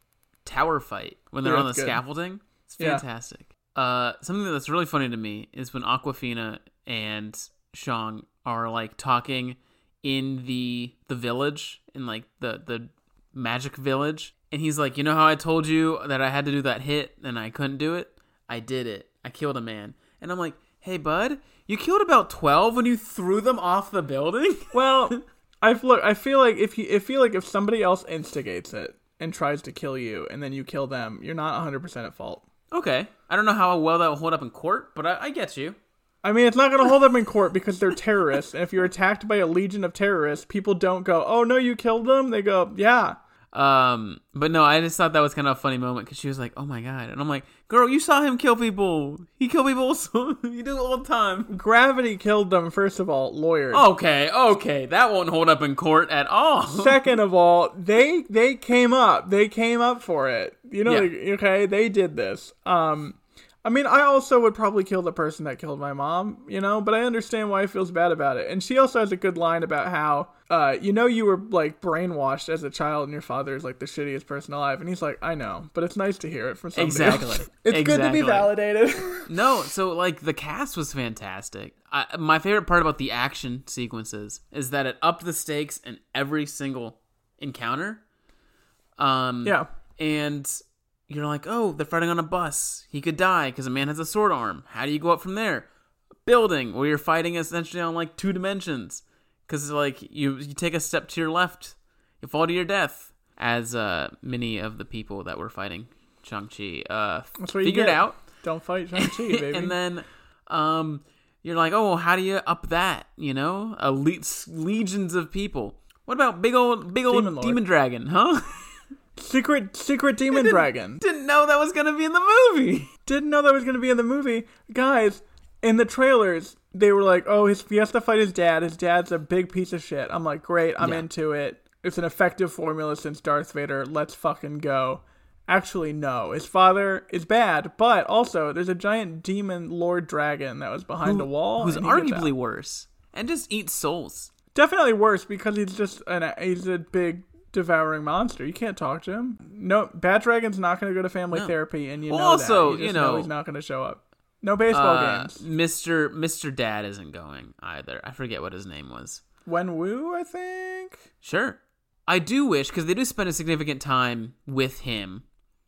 tower fight when they're Yeah, on the it's good. scaffolding. It's Yeah. fantastic. Uh, something that's really funny to me is when Aquafina and Shang are like talking in the the village, in like the the magic village, and he's like, you know how I told you that I had to do that hit and I couldn't do it? I did it. I killed a man. And I'm like, hey bud, you killed about twelve when you threw them off the building? Well, I look. I feel like if you, I feel like if somebody else instigates it and tries to kill you, and then you kill them, you're not one hundred percent at fault. Okay. I don't know how well that will hold up in court, but I, I get you. I mean, it's not going to hold up in court because they're terrorists, and if you're attacked by a legion of terrorists, people don't go, "Oh no, you killed them." They go, "Yeah." Um, but no, I just thought that was kind of a funny moment because she was like, "Oh my god," and I'm like, "Girl, you saw him kill people. He kill people. So you do it all the time." Gravity killed them. First of all, lawyers. Okay, okay, that won't hold up in court at all. Second of all, they they came up. They came up for it. You know, Yeah. they- okay, they did this. Um, I mean, I also would probably kill the person that killed my mom, you know, but I understand why he feels bad about it. And she also has a good line about how, uh, you know, you were like brainwashed as a child and your father is like the shittiest person alive. And he's like, I know, but it's nice to hear it from somebody Exactly. else. It's good to be Exactly. validated. No, so like the cast was fantastic. I, my favorite part about the action sequences is that it upped the stakes in every single encounter. Um, Yeah. and you're like, oh, they're fighting on a bus. He could die because a man has a sword arm. How do you go up from there? Building, where you're fighting essentially on like two dimensions. Because like you, you take a step to your left, you fall to your death. As uh, many of the people that were fighting Shang-Chi uh, That's what you figured get. out. Don't fight Shang-Chi, baby. And then um, you're like, oh, well, how do you up that? You know, elite legions of people. What about big old, big old Demon Lord. demon dragon, huh? Secret, secret demon dragon. Didn't know that was gonna be in the movie. Didn't know that was going to be in the movie. Guys, in the trailers, they were like, oh, his, he has to fight his dad. His dad's a big piece of shit. I'm like, great, I'm Yeah. into it. It's an effective formula since Darth Vader. Let's fucking go. Actually, no. His father is bad, but also there's a giant demon lord dragon that was behind a wall. Who's and he gets arguably out. worse and just eats souls. Definitely worse because he's just an he's a big devouring monster. You can't talk to him. No, Bat Dragon's not going to go to family No. therapy, and you Well, know also, that. You, you just know, know- he's not going to show up. No baseball Uh, games. Mister Mister Dad isn't going either. I forget what his name was. Wen Wu, I think. Sure. I do wish, because they do spend a significant time with him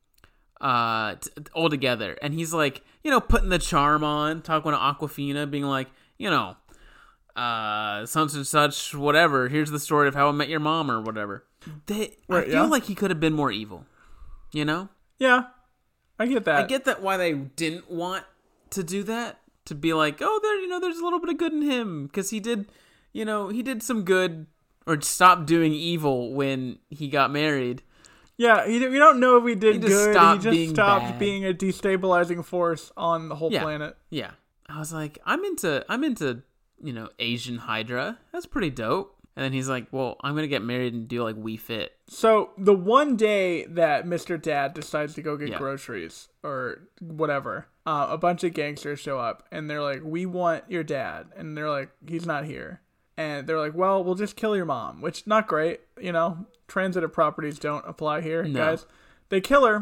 uh, t- all together. And he's like, you know, putting the charm on, talking to Aquafina, being like, you know, uh, such and such, whatever. Here's the story of how I met your mom or whatever. They, I Right, feel yeah. like he could have been more evil, you know? Yeah, I get that. I get that why they didn't want to do that, to be like, oh, there, you know, there's a little bit of good in him, because he did, you know, he did some good, or stopped doing evil when he got married. Yeah, he, we don't know if he did He just good. stopped he just being stopped bad. being a destabilizing force on the whole Yeah. planet. Yeah, I was like, I'm into, I'm into, you know, Asian Hydra. That's pretty dope. And then he's like, well, I'm gonna get married and do like We Fit. So the one day that Mister Dad decides to go get Yeah. groceries or whatever, uh, a bunch of gangsters show up and they're like, "We want your dad," and they're like, "He's not here." And they're like, well, we'll just kill your mom, which not great. You know, transitive properties don't apply here, No. guys. They kill her,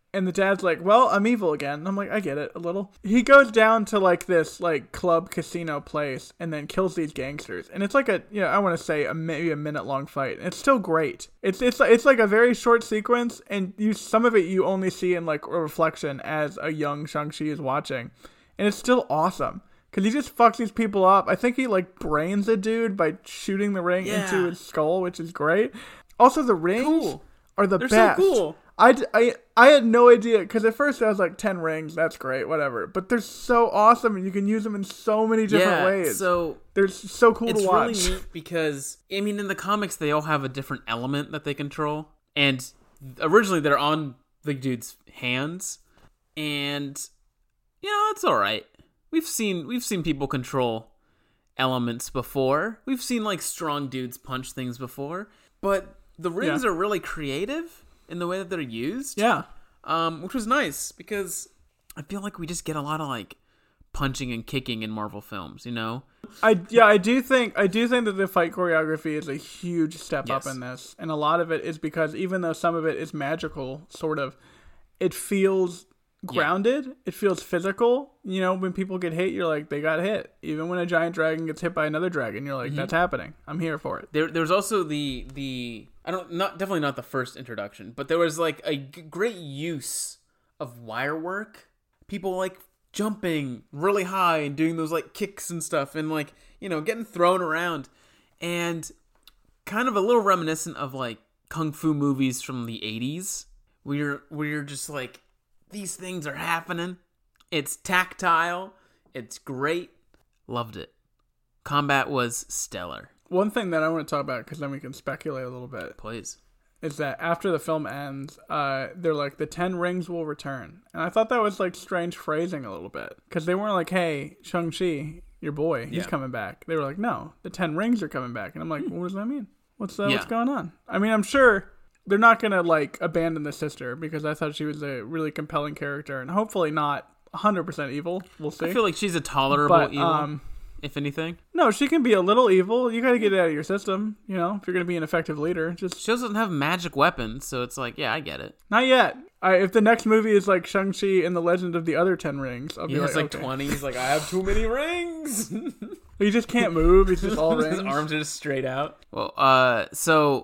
And the dad's like, well, I'm evil again. And I'm like, I get it a little. He goes down to like this like club casino place and then kills these gangsters. And it's like a, you know, I want to say a maybe a minute long fight. And it's still great. It's it's it's like a very short sequence, and you some of it you only see in like a reflection as a young Shang-Chi is watching. And it's still awesome. Because he just fucks these people up. I think he like brains a dude by shooting the ring Yeah. into his skull, which is great. Also, the rings Cool. are the They're best. so cool. I, d- I, I had no idea, because at first I was like, ten rings, that's great, whatever. But they're so awesome, and you can use them in so many different Yeah, ways. so They're so cool it's to watch. really neat because, I mean, in the comics, they all have a different element that they control. And originally, they're on the dude's hands. And, you know, that's all right. We've seen we've seen people control elements before. We've seen, like, strong dudes punch things before. But the rings Yeah. are really creative in the way that they're used. Yeah. Um, which was nice because I feel like we just get a lot of, like, punching and kicking in Marvel films, you know? I yeah, I do think I do think that the fight choreography is a huge step Yes. up in this. And a lot of it is because even though some of it is magical, sort of, it feels grounded. It feels physical. You know, when people get hit, you're like, they got hit. Even when a giant dragon gets hit by another dragon, you're like, that's happening. I'm here for it. There, there was also the the I don't not definitely not the first introduction, but there was like a g- great use of wire work. People like jumping really high and doing those like kicks and stuff, and like you know getting thrown around, and kind of a little reminiscent of like kung fu movies from the eighties, where you're where you're just like these things are happening. It's tactile. It's great. Loved it. Combat was stellar. One thing that I want to talk about, because then we can speculate a little bit, Please. is that after the film ends, uh, they're like, the ten rings will return. And I thought that was like strange phrasing a little bit. Because they weren't like, hey, Shang-Chi, your boy, he's Yeah. coming back. They were like, no, the ten rings are coming back. And I'm like, what does that mean? What's, uh, Yeah. what's going on? I mean, I'm sure they're not going to like abandon the sister, because I thought she was a really compelling character and hopefully not one hundred percent evil. We'll see. I feel like she's a tolerable but, evil, um, if anything. no, she can be a little evil. You got to get it out of your system, you know, if you're going to be an effective leader. Just She doesn't have magic weapons, so it's like, yeah, I get it. not yet. I, if the next movie is like Shang-Chi and the Legend of the Other Ten Rings, I'll be He like, has like okay. twenty. He's like, I have too many rings. He just can't move. He's just all rings. His arms are just straight out. Well, uh, so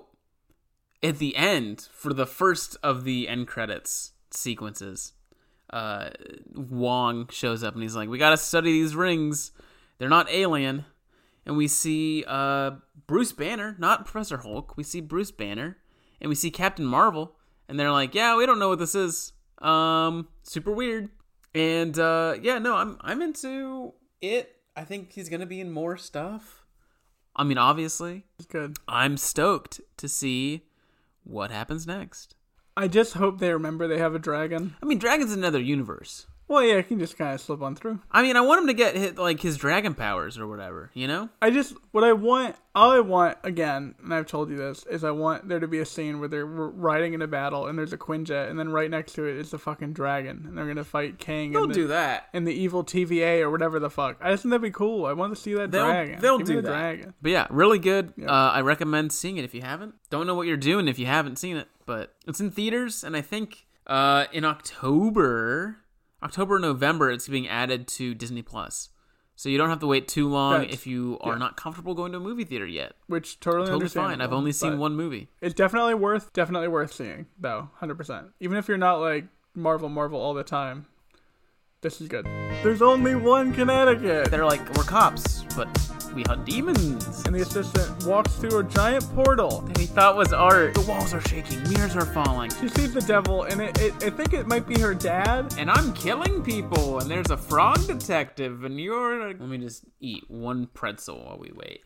at the end, for the first of the end credits sequences, uh, Wong shows up and he's like, we gotta study these rings. They're not alien. And we see uh, Bruce Banner, not Professor Hulk. We see Bruce Banner, and we see Captain Marvel, and they're like, "Yeah, we don't know what this is. Um, super weird." And uh, yeah, no, I'm I'm into it. I think he's gonna be in more stuff. I mean, obviously, It's good. I'm stoked to see what happens next. I just hope they remember they have a dragon. I mean, Dragon's in another universe. Well, yeah, he can just kind of slip on through. I mean, I want him to get hit like his dragon powers or whatever. You know? I just, what I want, all I want, again, and I've told you this, is I want there to be a scene where they're r- riding in a battle and there's a Quinjet, and then right next to it is the fucking dragon, and they're going to fight Kang They'll and the, do that. and the evil T V A or whatever the fuck. I just think that'd be cool. I want to see that They'll dragon. they'll Give me do the that. dragon. But yeah, really good. Uh, I recommend seeing it if you haven't. Don't know what you're doing if you haven't seen it, but it's in theaters, and I think uh, in October, October, November, it's being added to Disney Plus. So you don't have to wait too long That's- if you are yeah. not comfortable going to a movie theater yet. Which totally Totally understandable. fine. I've only seen but one movie. It's definitely worth, definitely worth seeing, though, one hundred percent. Even if you're not like Marvel, Marvel all the time, this is good. There's only one Connecticut. They're like, we're cops, but we hunt demons. And the assistant walks through a giant portal. And he thought was art. The walls are shaking. Mirrors are falling. She sees the devil, and it, it, I think it might be her dad. And I'm killing people, and there's a frog detective, and you're... Let me just eat one pretzel while we wait.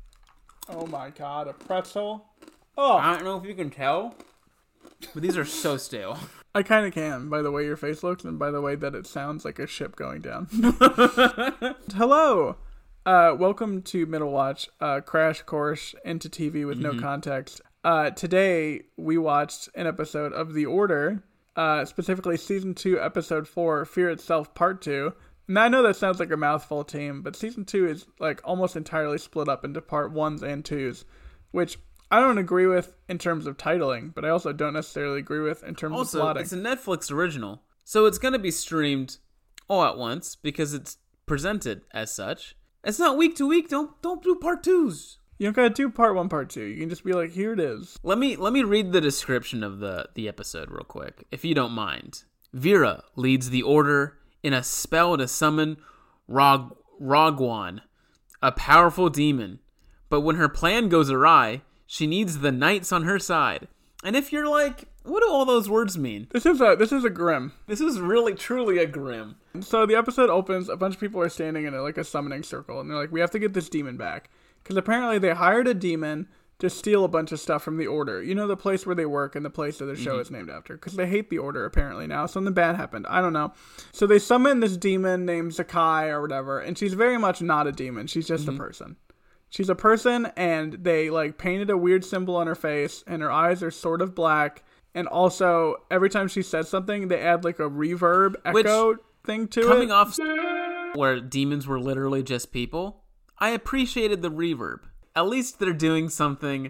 Oh my god, a pretzel. Oh, I don't know if you can tell, but these are so stale. I kind of can, by the way your face looks, and by the way that it sounds like a ship going down. Hello! Uh, welcome to Middle Watch, uh, crash course into T V with no context. Uh, today, we watched an episode of The Order, uh, specifically Season two, Episode four, Fear Itself, Part two. Now, I know that sounds like a mouthful, team, but Season two is, like, almost entirely split up into Part ones and twos, which I don't agree with in terms of titling, but I also don't necessarily agree with in terms Also, of plotting. it's a Netflix original, so it's going to be streamed all at once because it's presented as such. It's not week to week. Don't don't do part twos. You don't gotta do part one, part two. You can just be like, here it is. Let me let me read the description of the, the episode real quick, if you don't mind. Vera leads the Order in a spell to summon Rog Rogwan, a powerful demon. But when her plan goes awry, she needs the knights on her side. And if you're like, what do all those words mean? This is a this is a grim. This is really truly a grim. So the episode opens. A bunch of people are standing in a, like a summoning circle, and they're like, we have to get this demon back. Because apparently they hired a demon to steal a bunch of stuff from the Order. You know, the place where they work and the place that the show mm-hmm. is named after. Because they hate the Order, apparently, now. Something bad happened. I don't know. So they summon this demon named Zakai or whatever. And she's very much not a demon. She's just mm-hmm. a person. She's a person, and they, like, painted a weird symbol on her face. And her eyes are sort of black. And also, every time she says something, they add, like, a reverb echo Which, thing to coming it. Coming off where demons were literally just people, I appreciated the reverb. At least they're doing something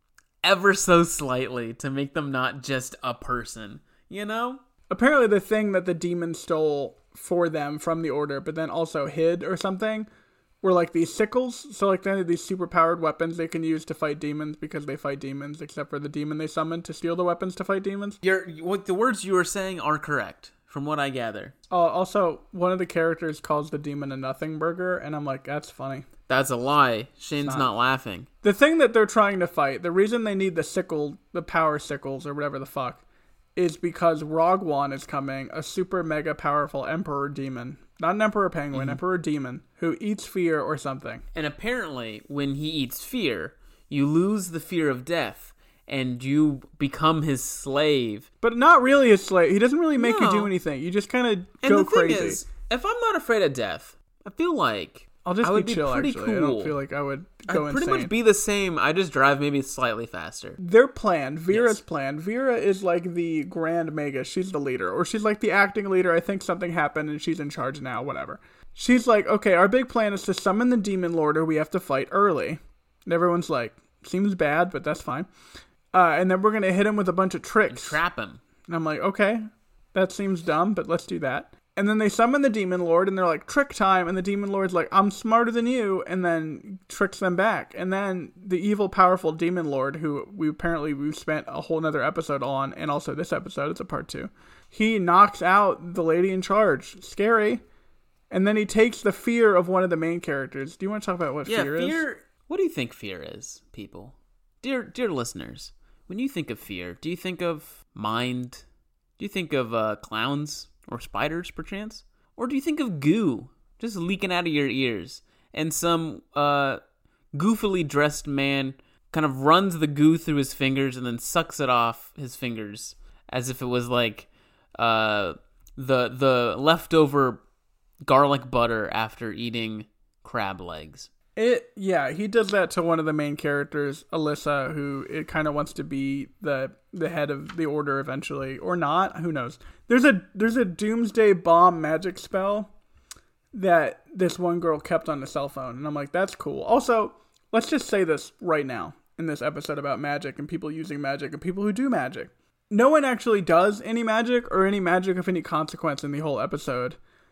ever so slightly to make them not just a person, you know? Apparently the thing that the demon stole for them from the Order, but then also hid or something, were like these sickles. So like they had these super powered weapons they can use to fight demons because they fight demons, except for the demon they summoned to steal the weapons to fight demons. You're, what the words you were saying are correct, from what I gather. Uh, also, one of the characters calls the demon a nothing burger, and I'm like, that's funny. That's a lie. Shane's not. not laughing. The thing that they're trying to fight, the reason they need the sickle, the power sickles or whatever the fuck, is because Rogwan is coming, a super mega powerful emperor demon. Not an emperor penguin, mm-hmm. emperor demon, who eats fear or something. And apparently, when he eats fear, you lose the fear of death, and you become his slave. But not really his slave. He doesn't really make no. you do anything. You just kind of and go the crazy. Thing is, if I'm not afraid of death, I feel like I'll just I would be be chill, pretty actually. cool. I don't feel like I would go I'd insane. pretty much be the same. I just drive maybe slightly faster. Their plan, Vera's yes. plan, Vera is like the Grand Magus. She's the leader. Or she's like the acting leader. I think something happened and she's in charge now, whatever. She's like, okay, our big plan is to summon the Demon Lord who we have to fight early. And everyone's like, seems bad, but that's fine. Uh, and then we're going to hit him with a bunch of tricks. And trap him. And I'm like, okay, that seems dumb, but let's do that. And then they summon the Demon Lord, and they're like, trick time. And the Demon Lord's like, I'm smarter than you, and then tricks them back. And then the evil, powerful Demon Lord, who we apparently we've spent a whole nother episode on, and also this episode, it's a part two, he knocks out the lady in charge. Scary. And then he takes the fear of one of the main characters. Do you want to talk about what yeah, fear, fear is? What do you think fear is, people? Dear, dear listeners, when you think of fear, do you think of mind? Do you think of uh, clowns? Or spiders, perchance? Or do you think of goo just leaking out of your ears and some uh, goofily dressed man kind of runs the goo through his fingers and then sucks it off his fingers as if it was like uh, the the leftover garlic butter after eating crab legs? It yeah, he does that to one of the main characters, Alyssa, who it kind of wants to be the the head of the Order eventually, or not. Who knows? There's a there's a doomsday bomb magic spell that this one girl kept on the cell phone, and I'm like, that's cool. Also, let's just say this right now in this episode about magic and people using magic and people who do magic. No one actually does any magic or any magic of any consequence in the whole episode,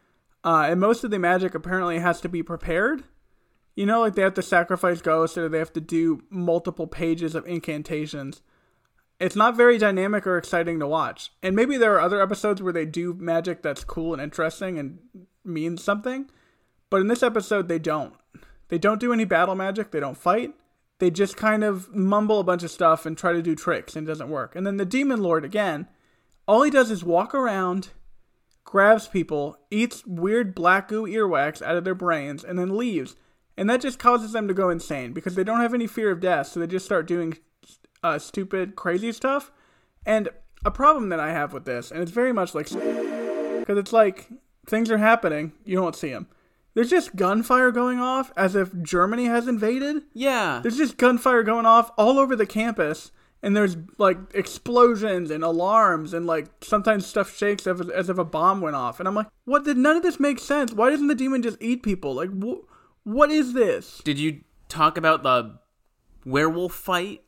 uh, and most of the magic apparently has to be prepared. You know, like they have to sacrifice ghosts or they have to do multiple pages of incantations. It's not very dynamic or exciting to watch. And maybe there are other episodes where they do magic that's cool and interesting and means something. But in this episode, they don't. They don't do any battle magic. They don't fight. They just kind of mumble a bunch of stuff and try to do tricks and it doesn't work. And then the Demon Lord, again, all he does is walk around, grabs people, eats weird black goo earwax out of their brains, and then leaves. And that just causes them to go insane because they don't have any fear of death, so they just start doing uh, stupid, crazy stuff. And a problem that I have with this, and it's very much like, because it's like, things are happening, you don't see them. There's just gunfire going off as if Germany has invaded. Yeah. There's just gunfire going off all over the campus, and there's, like, explosions and alarms, and, like, sometimes stuff shakes as if, as if a bomb went off. And I'm like, what? Did none of this make sense? Why doesn't the demon just eat people? Like, what? What is this? Did you talk about the werewolf fight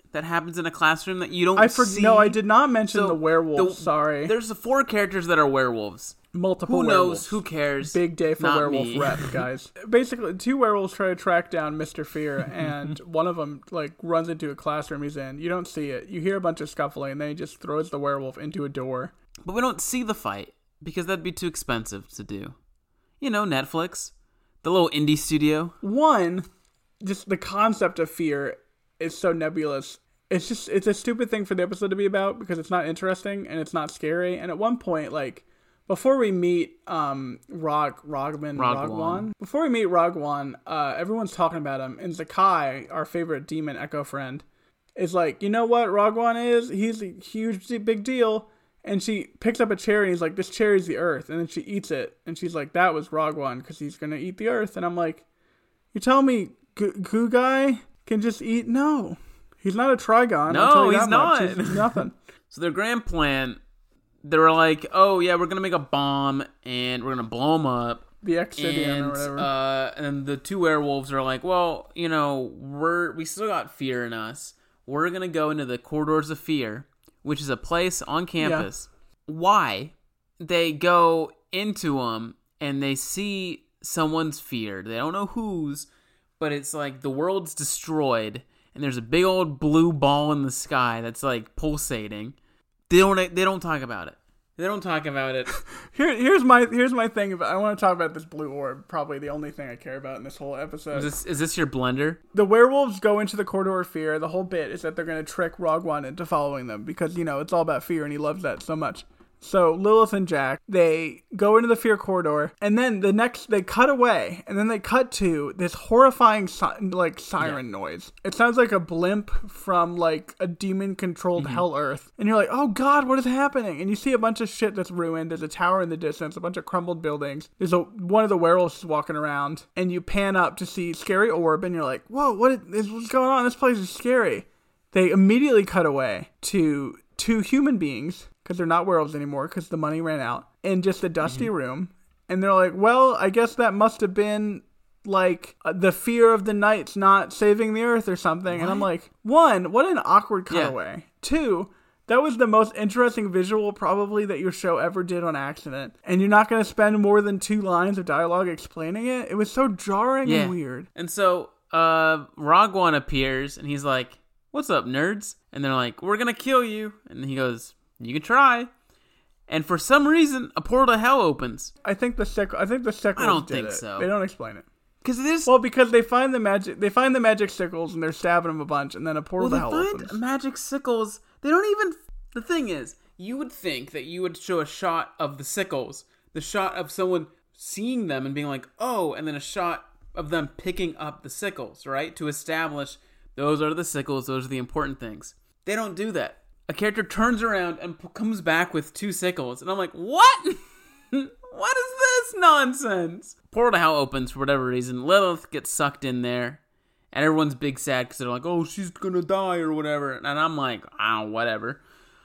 that happens in a classroom that you don't I for- see. No, I did not mention So, the werewolves. the- sorry. There's the four characters that are werewolves. Multiple Who werewolves. knows? Who cares? Big day for Not werewolf me. rep, guys. Basically, two werewolves try to track down Mister Fear, and one of them like runs into a classroom he's in. You don't see it. You hear a bunch of scuffling, and then he just throws the werewolf into a door. But we don't see the fight because that'd be too expensive to do. You know, Netflix, the little indie studio. One, just the concept of fear is so nebulous. It's just it's a stupid thing for the episode to be about because it's not interesting and it's not scary. And at one point, like before we meet um Rog Rogman Rogwan. Rogwan, before we meet Rogwan, uh, everyone's talking about him. And Zakai, our favorite demon echo friend, is like, you know what Rogwan is? He's a huge big deal. And she picks up a cherry and he's like, this cherry's the earth. And then she eats it. And she's like, that was Rogwan because he's going to eat the earth. And I'm like, you tell me Goo Goo Guy can just eat? No. He's not a Trigon. No, I'll tell you he's that much. not. He's nothing. So their grand plan, they were like, oh yeah, we're going to make a bomb and we're going to blow them up. The Excidian And, or whatever. uh, and the two werewolves are like, well, you know, we're we still got fear in us. We're going to go into the Corridors of Fear, which is a place on campus. Yeah. Why? They go into them and they see someone's fear. They don't know whose, but it's like the world's destroyed and there's a big old blue ball in the sky that's like pulsating. They don't they don't talk about it. They don't talk about it. Here, here's my here's my thing about. I want to talk about this blue orb. Probably the only thing I care about in this whole episode. Is this, is this your blender? The werewolves go into the Corridor of Fear. The whole bit is that they're going to trick Rogwan into following them because, you know, it's all about fear and he loves that so much. So Lilith and Jack, they go into the Fear Corridor, and then the next, they cut away, and then they cut to this horrifying, si- like, siren yeah. noise. It sounds like a blimp from, like, a demon-controlled mm-hmm. Hell Earth. And you're like, oh god, what is happening? And you see a bunch of shit that's ruined. There's a tower in the distance, a bunch of crumbled buildings. There's a one of the werewolves walking around, and you pan up to see Scary Orb, and you're like, whoa, what is what's going on? This place is scary. They immediately cut away to two human beings, because they're not werewolves anymore because the money ran out, in just a dusty mm-hmm. room. And they're like, well, I guess that must have been, like, uh, the fear of the knights not saving the earth or something. What? And I'm like, one, what an awkward cutaway. Yeah. Two, that was the most interesting visual probably that your show ever did on accident. And you're not going to spend more than two lines of dialogue explaining it? It was so jarring yeah. and weird. And so, uh, Rogwan appears, and he's like, what's up, nerds? And they're like, we're going to kill you. And he goes, you can try. And for some reason, a portal to hell opens. I think the sick. I think the sickles. I don't did think it. so. They don't explain it. Because this. Well, because they find the magic. They find the magic sickles and they're stabbing them a bunch, and then a portal well, to hell they opens. find magic sickles. They don't even. The thing is, you would think that you would show a shot of the sickles, the shot of someone seeing them and being like, "Oh," and then a shot of them picking up the sickles, right, to establish those are the sickles. Those are the important things. They don't do that. A character turns around and p- comes back with two sickles. And I'm like, what? What is this nonsense? Portal to Hell opens for whatever reason. Lilith gets sucked in there. And everyone's big sad because they're like, oh, she's going to die or whatever. And I'm like, oh, whatever.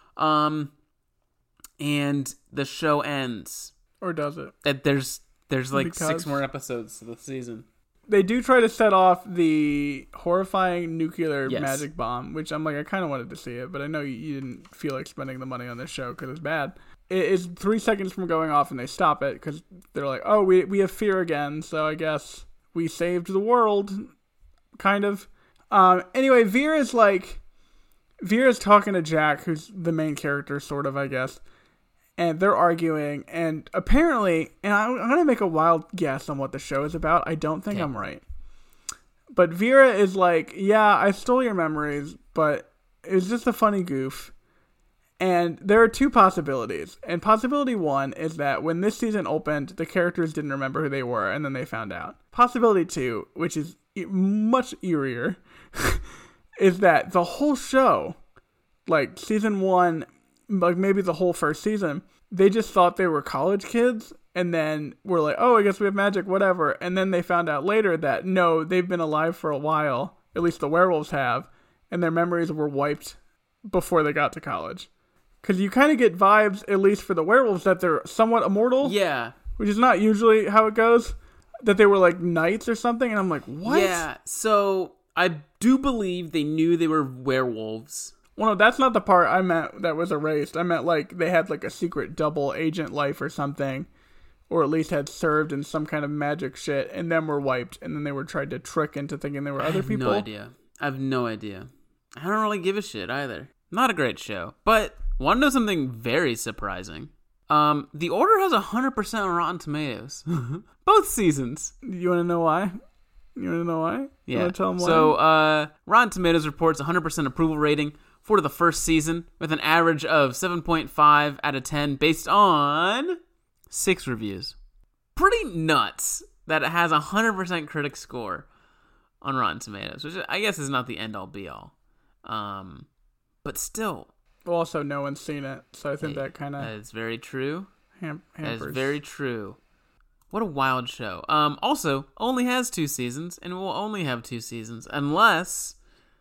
Um, and the show ends. Or does it? That there's there's like Because... six more episodes to the season. They do try to set off the horrifying nuclear yes. magic bomb, which I'm like, I kind of wanted to see it, but I know you didn't feel like spending the money on this show because it's bad. It is three seconds from going off, and they stop it because they're like, oh, we we have fear again, so I guess we saved the world, kind of. Um, anyway, Vera's like, Vera's talking to Jack, who's the main character, sort of, I guess. And they're arguing, and apparently, and I'm, I'm going to make a wild guess on what the show is about. I don't think okay. I'm right. But Vera is like, yeah, I stole your memories, but it was just a funny goof. And there are two possibilities. And possibility one is that when this season opened, the characters didn't remember who they were, and then they found out. Possibility two, which is much eerier, is that the whole show, like season one, like maybe the whole first season, they just thought they were college kids and then were like, oh, I guess we have magic, whatever. And then they found out later that no, they've been alive for a while, at least the werewolves have, and their memories were wiped before they got to college. Because you kind of get vibes, at least for the werewolves, that they're somewhat immortal. Yeah. Which is not usually how it goes. That they were like knights or something, and I'm like, what? Yeah, so I do believe they knew they were werewolves. Well, no, that's not the part I meant that was erased. I meant like they had like a secret double agent life or something, or at least had served in some kind of magic shit, and then were wiped, and then they were tried to trick into thinking they were I other have people. no idea. I have no idea. I don't really give a shit either. Not a great show. But want to know something very surprising? Um, The Order has one hundred percent on Rotten Tomatoes. Both seasons. You want to know why? You want to know why? You Yeah. want to tell them why? So, uh, Rotten Tomatoes reports one hundred percent approval rating for the first season, with an average of seven point five out of ten based on six reviews. Pretty nuts that it has a one hundred percent critic score on Rotten Tomatoes, which I guess is not the end-all be-all. Um, but still. Well, also, no one's seen it, so I think hey, that kind of That is very true. ham- That hampers. is very true. What a wild show. Um, also, only has two seasons, and will only have two seasons, unless,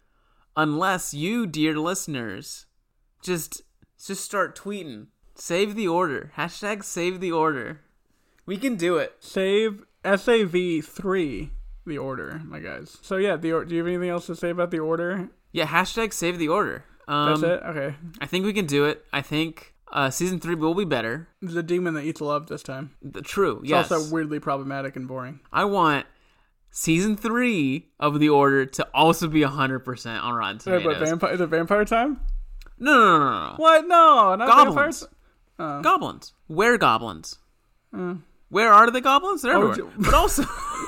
unless you, dear listeners, just, just start tweeting. Save the order. Hashtag save the order. We can do it. Save S A V three, the order, my guys. So yeah, the or- do you have anything else to say about the order? Yeah, hashtag save the order. Um, That's it? Okay. I think we can do it. I think uh, season three will be better. The demon that eats love this time. The, true, It's yes. also weirdly problematic and boring. I want season three of The Order to also be one hundred percent on Rotten Wait, Tomatoes. but vampire, is it vampire time? No, no, no, no, no. What? No, not Goblins. vampires. Oh. Goblins. Where goblins? Uh. Where are the goblins? They're Oh, everywhere. j- But also...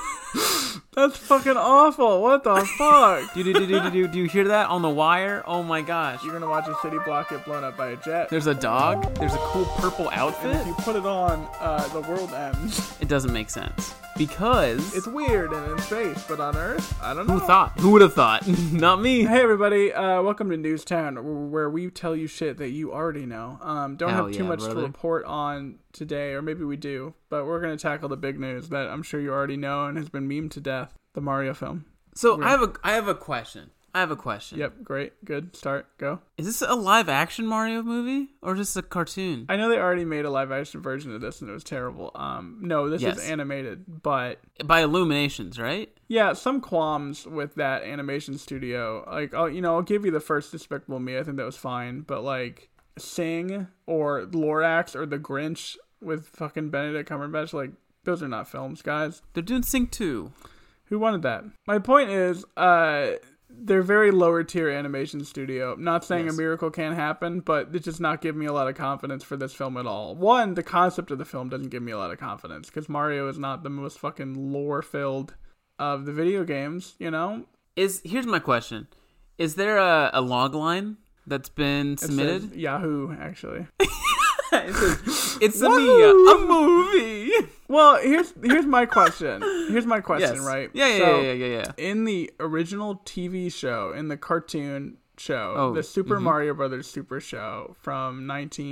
That's fucking awful. What the fuck? do, do, do, do, do, do you hear that on the wire? Oh my gosh. You're gonna watch a city block get blown up by a jet. There's a dog. There's a cool purple And outfit. if you put it on, uh, the world ends. It doesn't make sense. Because... It's weird and in space, but on Earth, I don't know. Who thought? Who would have thought? Not me. Hey everybody, uh, welcome to Newstown, where we tell you shit that you already know. Um, don't Hell have too yeah, much brother. to report on today, or maybe we do, but we're gonna tackle the big news that I'm sure you already know and has been memed to death: the Mario film. So I have a I have a question. I have a question. Yep, great, good, start, go. Is this a live action Mario movie or just a cartoon? I know they already made a live action version of this and it was terrible. Um, no, this Yes. is animated, but By Illuminations, right? yeah, some qualms with that animation studio. Like, I'll, you know, I'll give you the first Despicable Me. I think that was fine, but like Sing or Lorax or The Grinch with fucking Benedict Cumberbatch, like those are not films, guys. They're doing Sync two. Who wanted that? My point is, uh, they're very lower tier animation studio. I'm not saying Yes. a miracle can't happen, but it does not give me a lot of confidence for this film at all. One, the concept of the film doesn't give me a lot of confidence because Mario is not the most fucking lore filled of the video games, you know? Is here's my question: is there a, a log line that's been It submitted? says Yahoo, actually. It says, it's a, Woo! a movie. Well, here's here's my question. Here's my question, Yes. right? Yeah, yeah, So, yeah, yeah, yeah, yeah. in the original T V show, in the cartoon show, Oh, the Super mhm. Mario Brothers Super Show from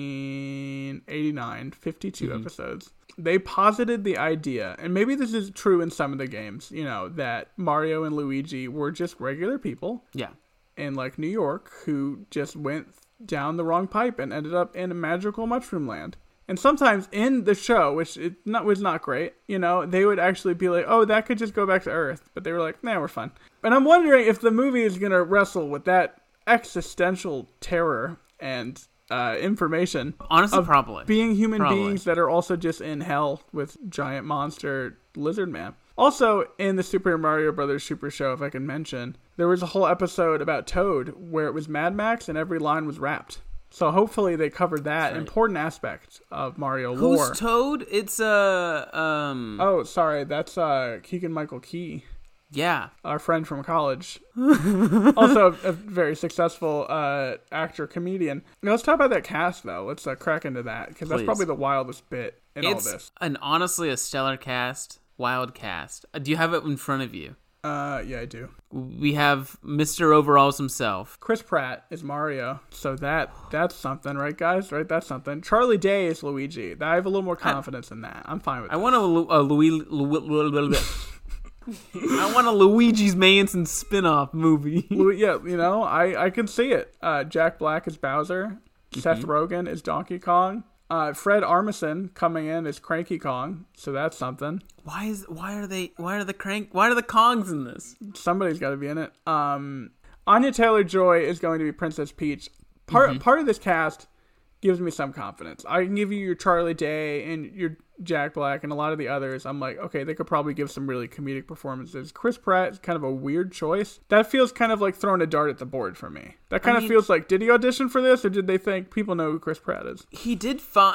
nineteen eighty-nine, fifty-two Mhm. episodes, they posited the idea, and maybe this is true in some of the games, you know, that Mario and Luigi were just regular people Yeah. in like New York who just went down the wrong pipe and ended up in a magical mushroom land. And sometimes in the show, which it not was not great, you know, they would actually be like, "Oh, that could just go back to Earth," but they were like, "Nah, we're fine." And I'm wondering if the movie is gonna wrestle with that existential terror and uh, information Honestly, of probably. being human Probably. beings that are also just in hell with giant monster lizard man. Also, in the Super Mario Brothers Super Show, if I can mention, there was a whole episode about Toad where it was Mad Max and every line was rapped. So hopefully they covered that right. important aspect of Mario Who's lore. Toad? It's uh um. Oh, sorry, that's uh, Keegan-Michael Key, Yeah. our friend from college. Also a, a very successful uh, actor, comedian. Now, let's talk about that cast, though. Let's uh, crack into that, because that's Please. probably the wildest bit in all It's this. an honestly a stellar cast, wild cast. Uh, do you have it in front of you? Uh, yeah, I do. We have Mister Overalls himself. Chris Pratt is Mario, so that that's something, right, guys? Right, that's something. Charlie Day is Luigi. I have a little more confidence in that. I'm fine with I that. want a, Lu- a Louis. Lu- I want a Luigi's Mansion spin-off movie. Lu- yeah, you know, I I can see it. Uh, Jack Black is Bowser. Mm-hmm. Seth Rogen is Donkey Kong. Uh, Fred Armisen coming in as Cranky Kong, so that's something. Why is why are they why are the crank why are the Kongs in this? Somebody's got to be in it. Um, Anya Taylor-Joy is going to be Princess Peach. Part mm-hmm. part of this cast gives me some confidence. I can give you your Charlie Day and your Jack Black and a lot of the others. I'm like, okay, they could probably give some really comedic performances. Chris Pratt is kind of a weird choice. That feels kind of like throwing a dart at the board for me. That kind I of mean, feels like, did he audition for this, or did they think people know who Chris Pratt is? He did fine.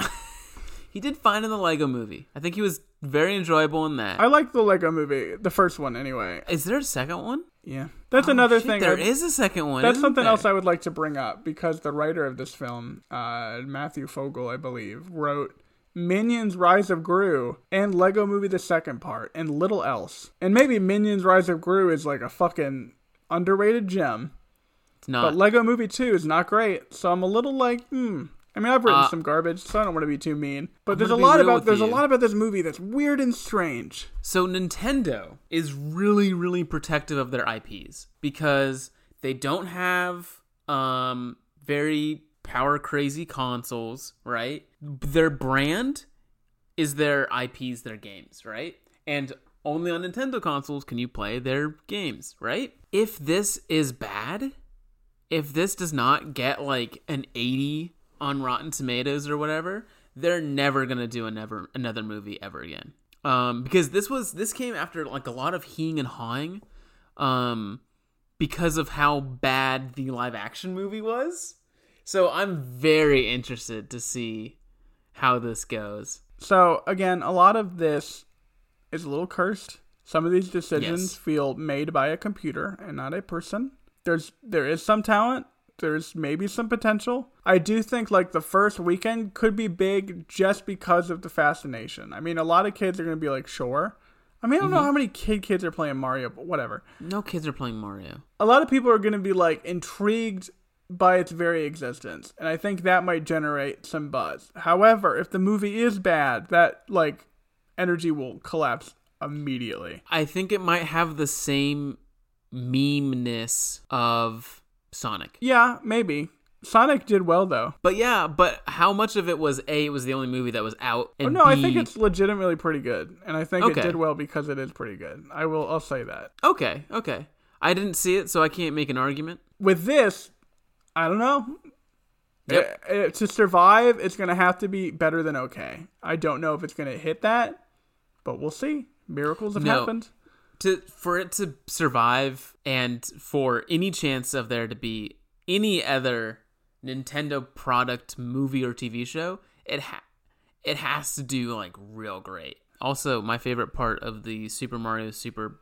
He did fine in the Lego Movie. I think he was very enjoyable in that. I like the Lego Movie, the first one anyway. Is there a second one? Yeah. That's oh, another shit, thing. There I, is a second one. That's something there? else I would like to bring up, because the writer of this film, uh, Matthew Fogel, I believe, wrote Minions Rise of Gru and Lego Movie the second part and little else. And maybe Minions Rise of Gru is like a fucking underrated gem. It's not. But Lego Movie two is not great. So I'm a little like, hmm. I mean, I've written uh, some garbage, so I don't want to be too mean. But I'm there's a lot about there's you. a lot about this movie that's weird and strange. So Nintendo is really, really protective of their I Ps because they don't have um, very power crazy consoles, right? Their brand is their I Ps, their games, right? And only on Nintendo consoles can you play their games, right? If this is bad, if this does not get like an eighty on Rotten Tomatoes or whatever, they're never gonna do another another movie ever again. Um, because this was this came after like a lot of heeing and hawing, um, because of how bad the live action movie was. So I'm very interested to see how this goes. So again, a lot of this is a little cursed. Some of these decisions yes. feel made by a computer and not a person. There's there is some talent. There's maybe some potential. I do think like the first weekend could be big just because of the fascination. I mean, a lot of kids are going to be like, sure. I mean, I don't mm-hmm. know how many kid kids are playing Mario, but whatever. No kids are playing Mario. A lot of people are going to be like intrigued by its very existence. And I think that might generate some buzz. However, if the movie is bad, that like energy will collapse immediately. I think it might have the same meme-ness of Sonic. Yeah, maybe. Sonic did well, though. But yeah, but how much of it was, A, it was the only movie that was out, and oh, no, B, I think it's legitimately pretty good. And I think okay. it did well because it is pretty good. I will, I'll say that. Okay, okay. I didn't see it, so I can't make an argument. With this, I don't know. Yep. It, it, to survive, it's going to have to be better than okay. I don't know if it's going to hit that, but we'll see. Miracles have no. happened. To for it to survive and for any chance of there to be any other Nintendo product, movie, or T V show, it ha- it has to do like real great. Also, my favorite part of the Super Mario Super...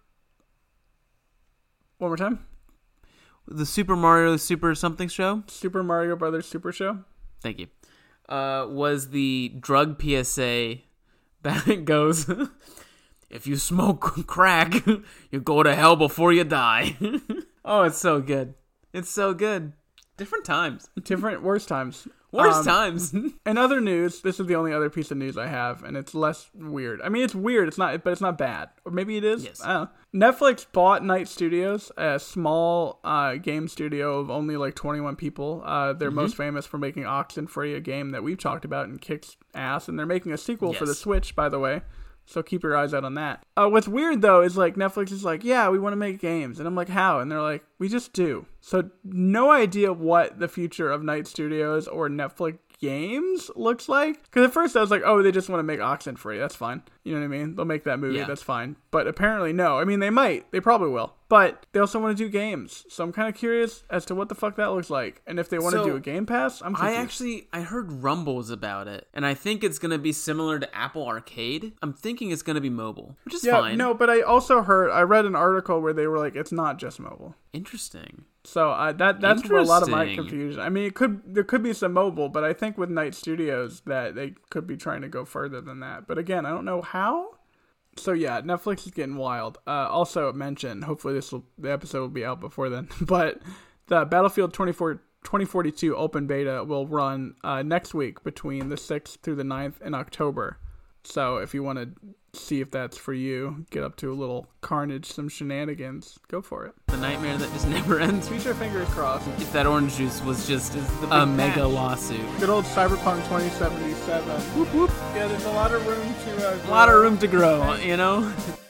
One more time? The Super Mario Super something show? Super Mario Brothers Super Show? Thank you. Uh, was the drug P S A that goes... If you smoke crack, you go to hell before you die. Oh, it's so good. It's so good. Different times. Different, worse times. Worse um, times. In other news, this is the only other piece of news I have, and it's less weird. I mean, it's weird, It's not, but it's not bad. Or maybe it is. Yes. I don't know. Netflix bought Night Studios, a small uh, game studio of only like twenty-one people. Uh, they're mm-hmm. most famous for making Oxenfree, a game that we've talked about and kicks ass, and they're making a sequel yes. for the Switch, by the way. So keep your eyes out on that. Uh, what's weird, though, is like Netflix is like, yeah, we want to make games. And I'm like, how? And they're like, we just do. So no idea what the future of Night Studios or Netflix games looks like. Because at first I was like, oh, they just want to make Oxenfree. That's fine. You know what I mean? They'll make that movie. Yeah. That's fine. But apparently, no. I mean, they might. They probably will. But they also want to do games. So I'm kind of curious as to what the fuck that looks like. And if they want to so, do a Game Pass, I'm confused. I actually, I heard rumbles about it. And I think it's going to be similar to Apple Arcade. I'm thinking it's going to be mobile, which is yeah, fine. No, but I also heard, I read an article where they were like, it's not just mobile. Interesting. So uh, that that's where a lot of my confusion. I mean, it could there could be some mobile, but I think with Night Studios that they could be trying to go further than that. But again, I don't know how. So yeah, Netflix is getting wild. Uh, also mention, hopefully this will the episode will be out before then. But the Battlefield twenty forty-two open beta will run uh, next week between the sixth through the ninth in October. So if you want to see if that's for you. Get up to a little carnage, some shenanigans. Go for it. The nightmare that just never ends. Keep your fingers crossed. If that orange juice was just the a big mega patch. lawsuit. Good old Cyberpunk twenty seventy-seven. Whoop whoop. Yeah, there's a lot of room to uh, A lot of room to grow, you know?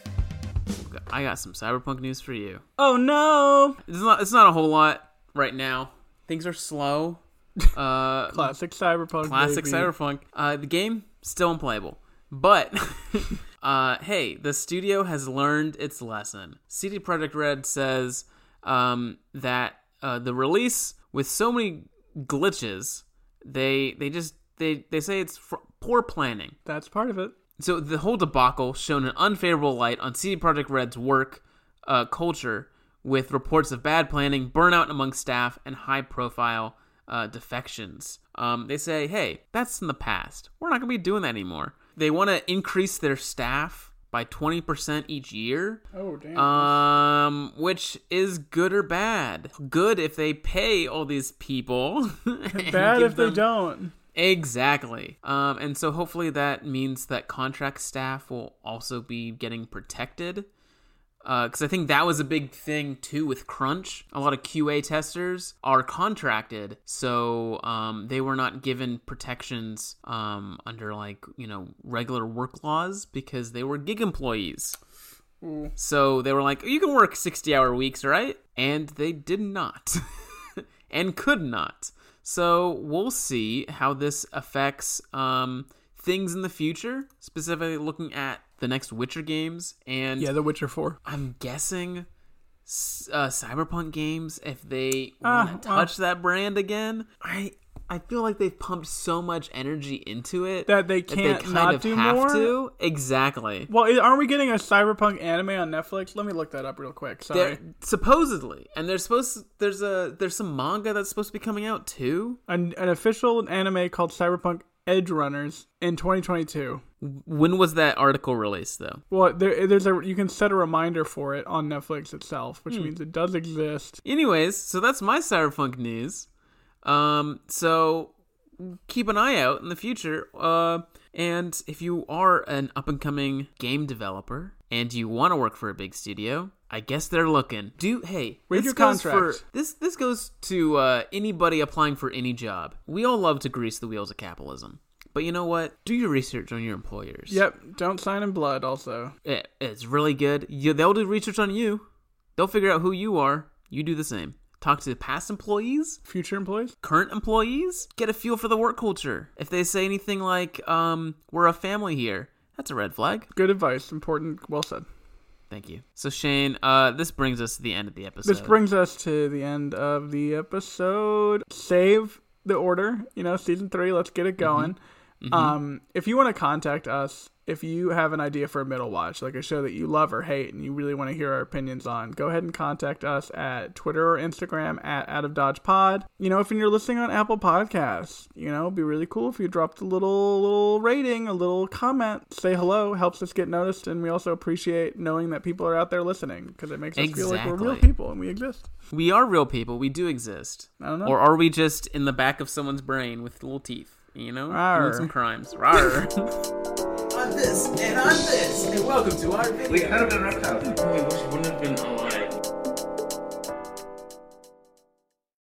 I got some Cyberpunk news for you. Oh no! It's not it's not a whole lot right now. Things are slow. Uh, Classic Cyberpunk. classic baby. Cyberpunk. Uh, the game, still unplayable. But, uh, hey, the studio has learned its lesson. C D Projekt Red says um, that uh, the release, with so many glitches, they they just, they, they say it's fr- poor planning. That's part of it. So the whole debacle shone an unfavorable light on C D Projekt Red's work uh, culture, with reports of bad planning, burnout among staff, and high-profile uh, defections. Um, they say, hey, that's in the past. We're not going to be doing that anymore. They want to increase their staff by twenty percent each year. Oh, damn. Um, which is good or bad? Good if they pay all these people. and Bad give if they them- don't. Exactly. Um, and so hopefully that means that contract staff will also be getting protected. Because uh, I think that was a big thing, too, with Crunch. A lot of Q A testers are contracted, so um, they were not given protections um, under, like, you know, regular work laws because they were gig employees. Ooh. So they were like, you can work sixty-hour weeks, right? And they did not. and could not. So we'll see how this affects um, things in the future, specifically looking at the next Witcher games. And Yeah, The Witcher four. I'm guessing uh, Cyberpunk games, if they Ah, want to touch that brand again, I I feel like they've pumped so much energy into it That they can't kind not of do have more? to. Exactly. Well, i- aren't we getting a Cyberpunk anime on Netflix? Let me look that up real quick. Sorry. They're, supposedly, and there's supposed to, there's a there's some manga that's supposed to be coming out too. An, an official anime called Cyberpunk Edge Runners in twenty twenty-two. When was that article released, though? Well, there, there's a you can set a reminder for it on Netflix itself, which Hmm. means it does exist. Anyways, so that's my Cyberpunk news. Um, so keep an eye out in the future. Uh, and if you are an up and coming game developer and you want to work for a big studio, I guess they're looking. Do hey, Read this your goes contract. for this. This goes to uh, anybody applying for any job. We all love to grease the wheels of capitalism. But you know what? Do your research on your employers. Yep, don't sign in blood also. It, it's really good. You, they'll do research on you. They'll figure out who you are. You do the same. Talk to past employees, Future employees? current employees. Get a feel for the work culture. If they say anything like, um, we're a family here, that's a red flag. Good advice. Important. Well said. Thank you. So, Shane, uh, this brings us to the end of the episode. This brings us to the end of the episode. Save the order. You know, season three. Let's get it going. Mm-hmm. Mm-hmm. Um, if you want to contact us, if you have an idea for a middle watch, like a show that you love or hate and you really want to hear our opinions on, go ahead and contact us at Twitter or Instagram at Out of Dodge Pod. You know, if you're listening on Apple Podcasts, you know, it'd be really cool if you dropped a little little rating, a little comment, say hello, helps us get noticed, and we also appreciate knowing that people are out there listening because it makes us feel like we're real Exactly. people and we exist. We are real people. We do exist. I don't know. Or are we just in the back of someone's brain with little teeth? You know? Rawr. Doing some crimes. Rawr. on this, and on this, and welcome to our video. We could have been reptiles. Wait, which wouldn't have been